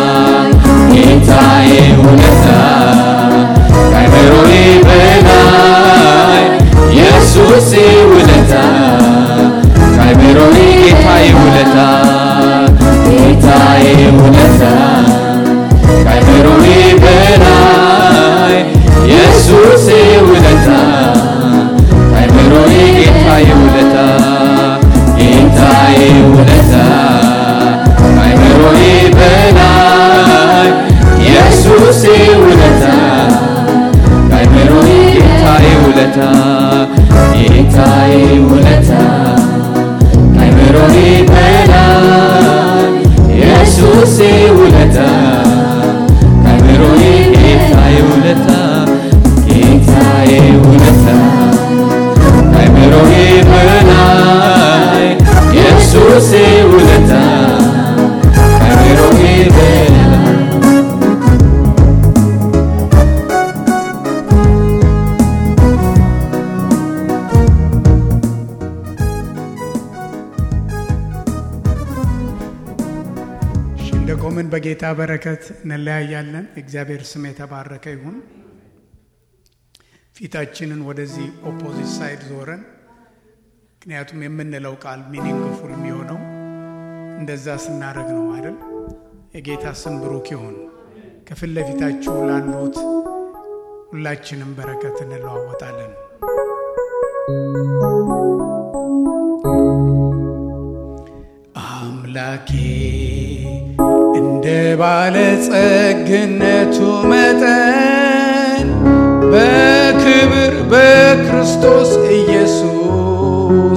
ጌታዬ ውለታ ከአእምሮዬ በላይ ኢየሱሴ ውለታ ከአእምሮዬ ጌታዬ ውለታ ጌታዬ ውለታ ከአእምሮዬ በላይ ኢየሱሴ ውለታ ከአእምሮዬ ጌታዬ ውለታ ጌታዬ ውለታ ከአእምሮዬ በላይ ኢየሱሴ ውለታ ከአእምሮዬ ጌታዬ ውለታ ጌታ እንደቆምን በጌታ በረከት እንለያያለን። እግዚአብሔር ስም የተባረከ ይሁን። ፊታችንን ወደዚህ ኦፖዚት ሳይድ ዞረን፣ ምክንያቱም የምንለው ቃል ሚኒንግፉል የሚሆነው እንደዛ ስናደርግ ነው አይደል? የጌታ ስም ብሩክ ይሁን። ከፊት ለፊታችሁ ላሉት ሁላችንም በረከት እንለዋወጣለን። አምላኬ እንደ ባለጸግነቱ መጠን በክብር በክርስቶስ ኢየሱስ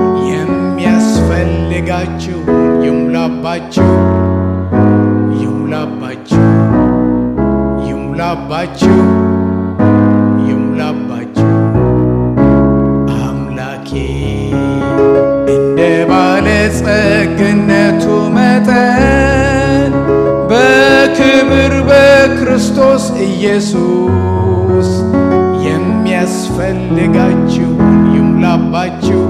የሚያስፈልጋችሁ ይሙላባችሁ ይሙላባችሁ ይሙላባችሁ ይሙላባችሁ። አምላኬ እንደ ባለጸግነቱ መጠን በክብር በክርስቶስ ኢየሱስ የሚያስፈልጋችሁ ይሙላባችሁ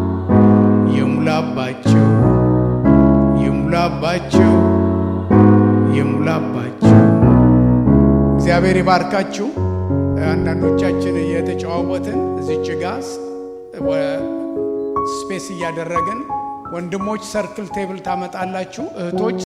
ይሙላባችሁ ይሙላባችሁ ይሙላባችሁ። እግዚአብሔር ይባርካችሁ። አንዳንዶቻችን እየተጨዋወትን እዚች ጋር ስፔስ እያደረግን ወንድሞች ሰርክል ቴብል ታመጣላችሁ፣ እህቶች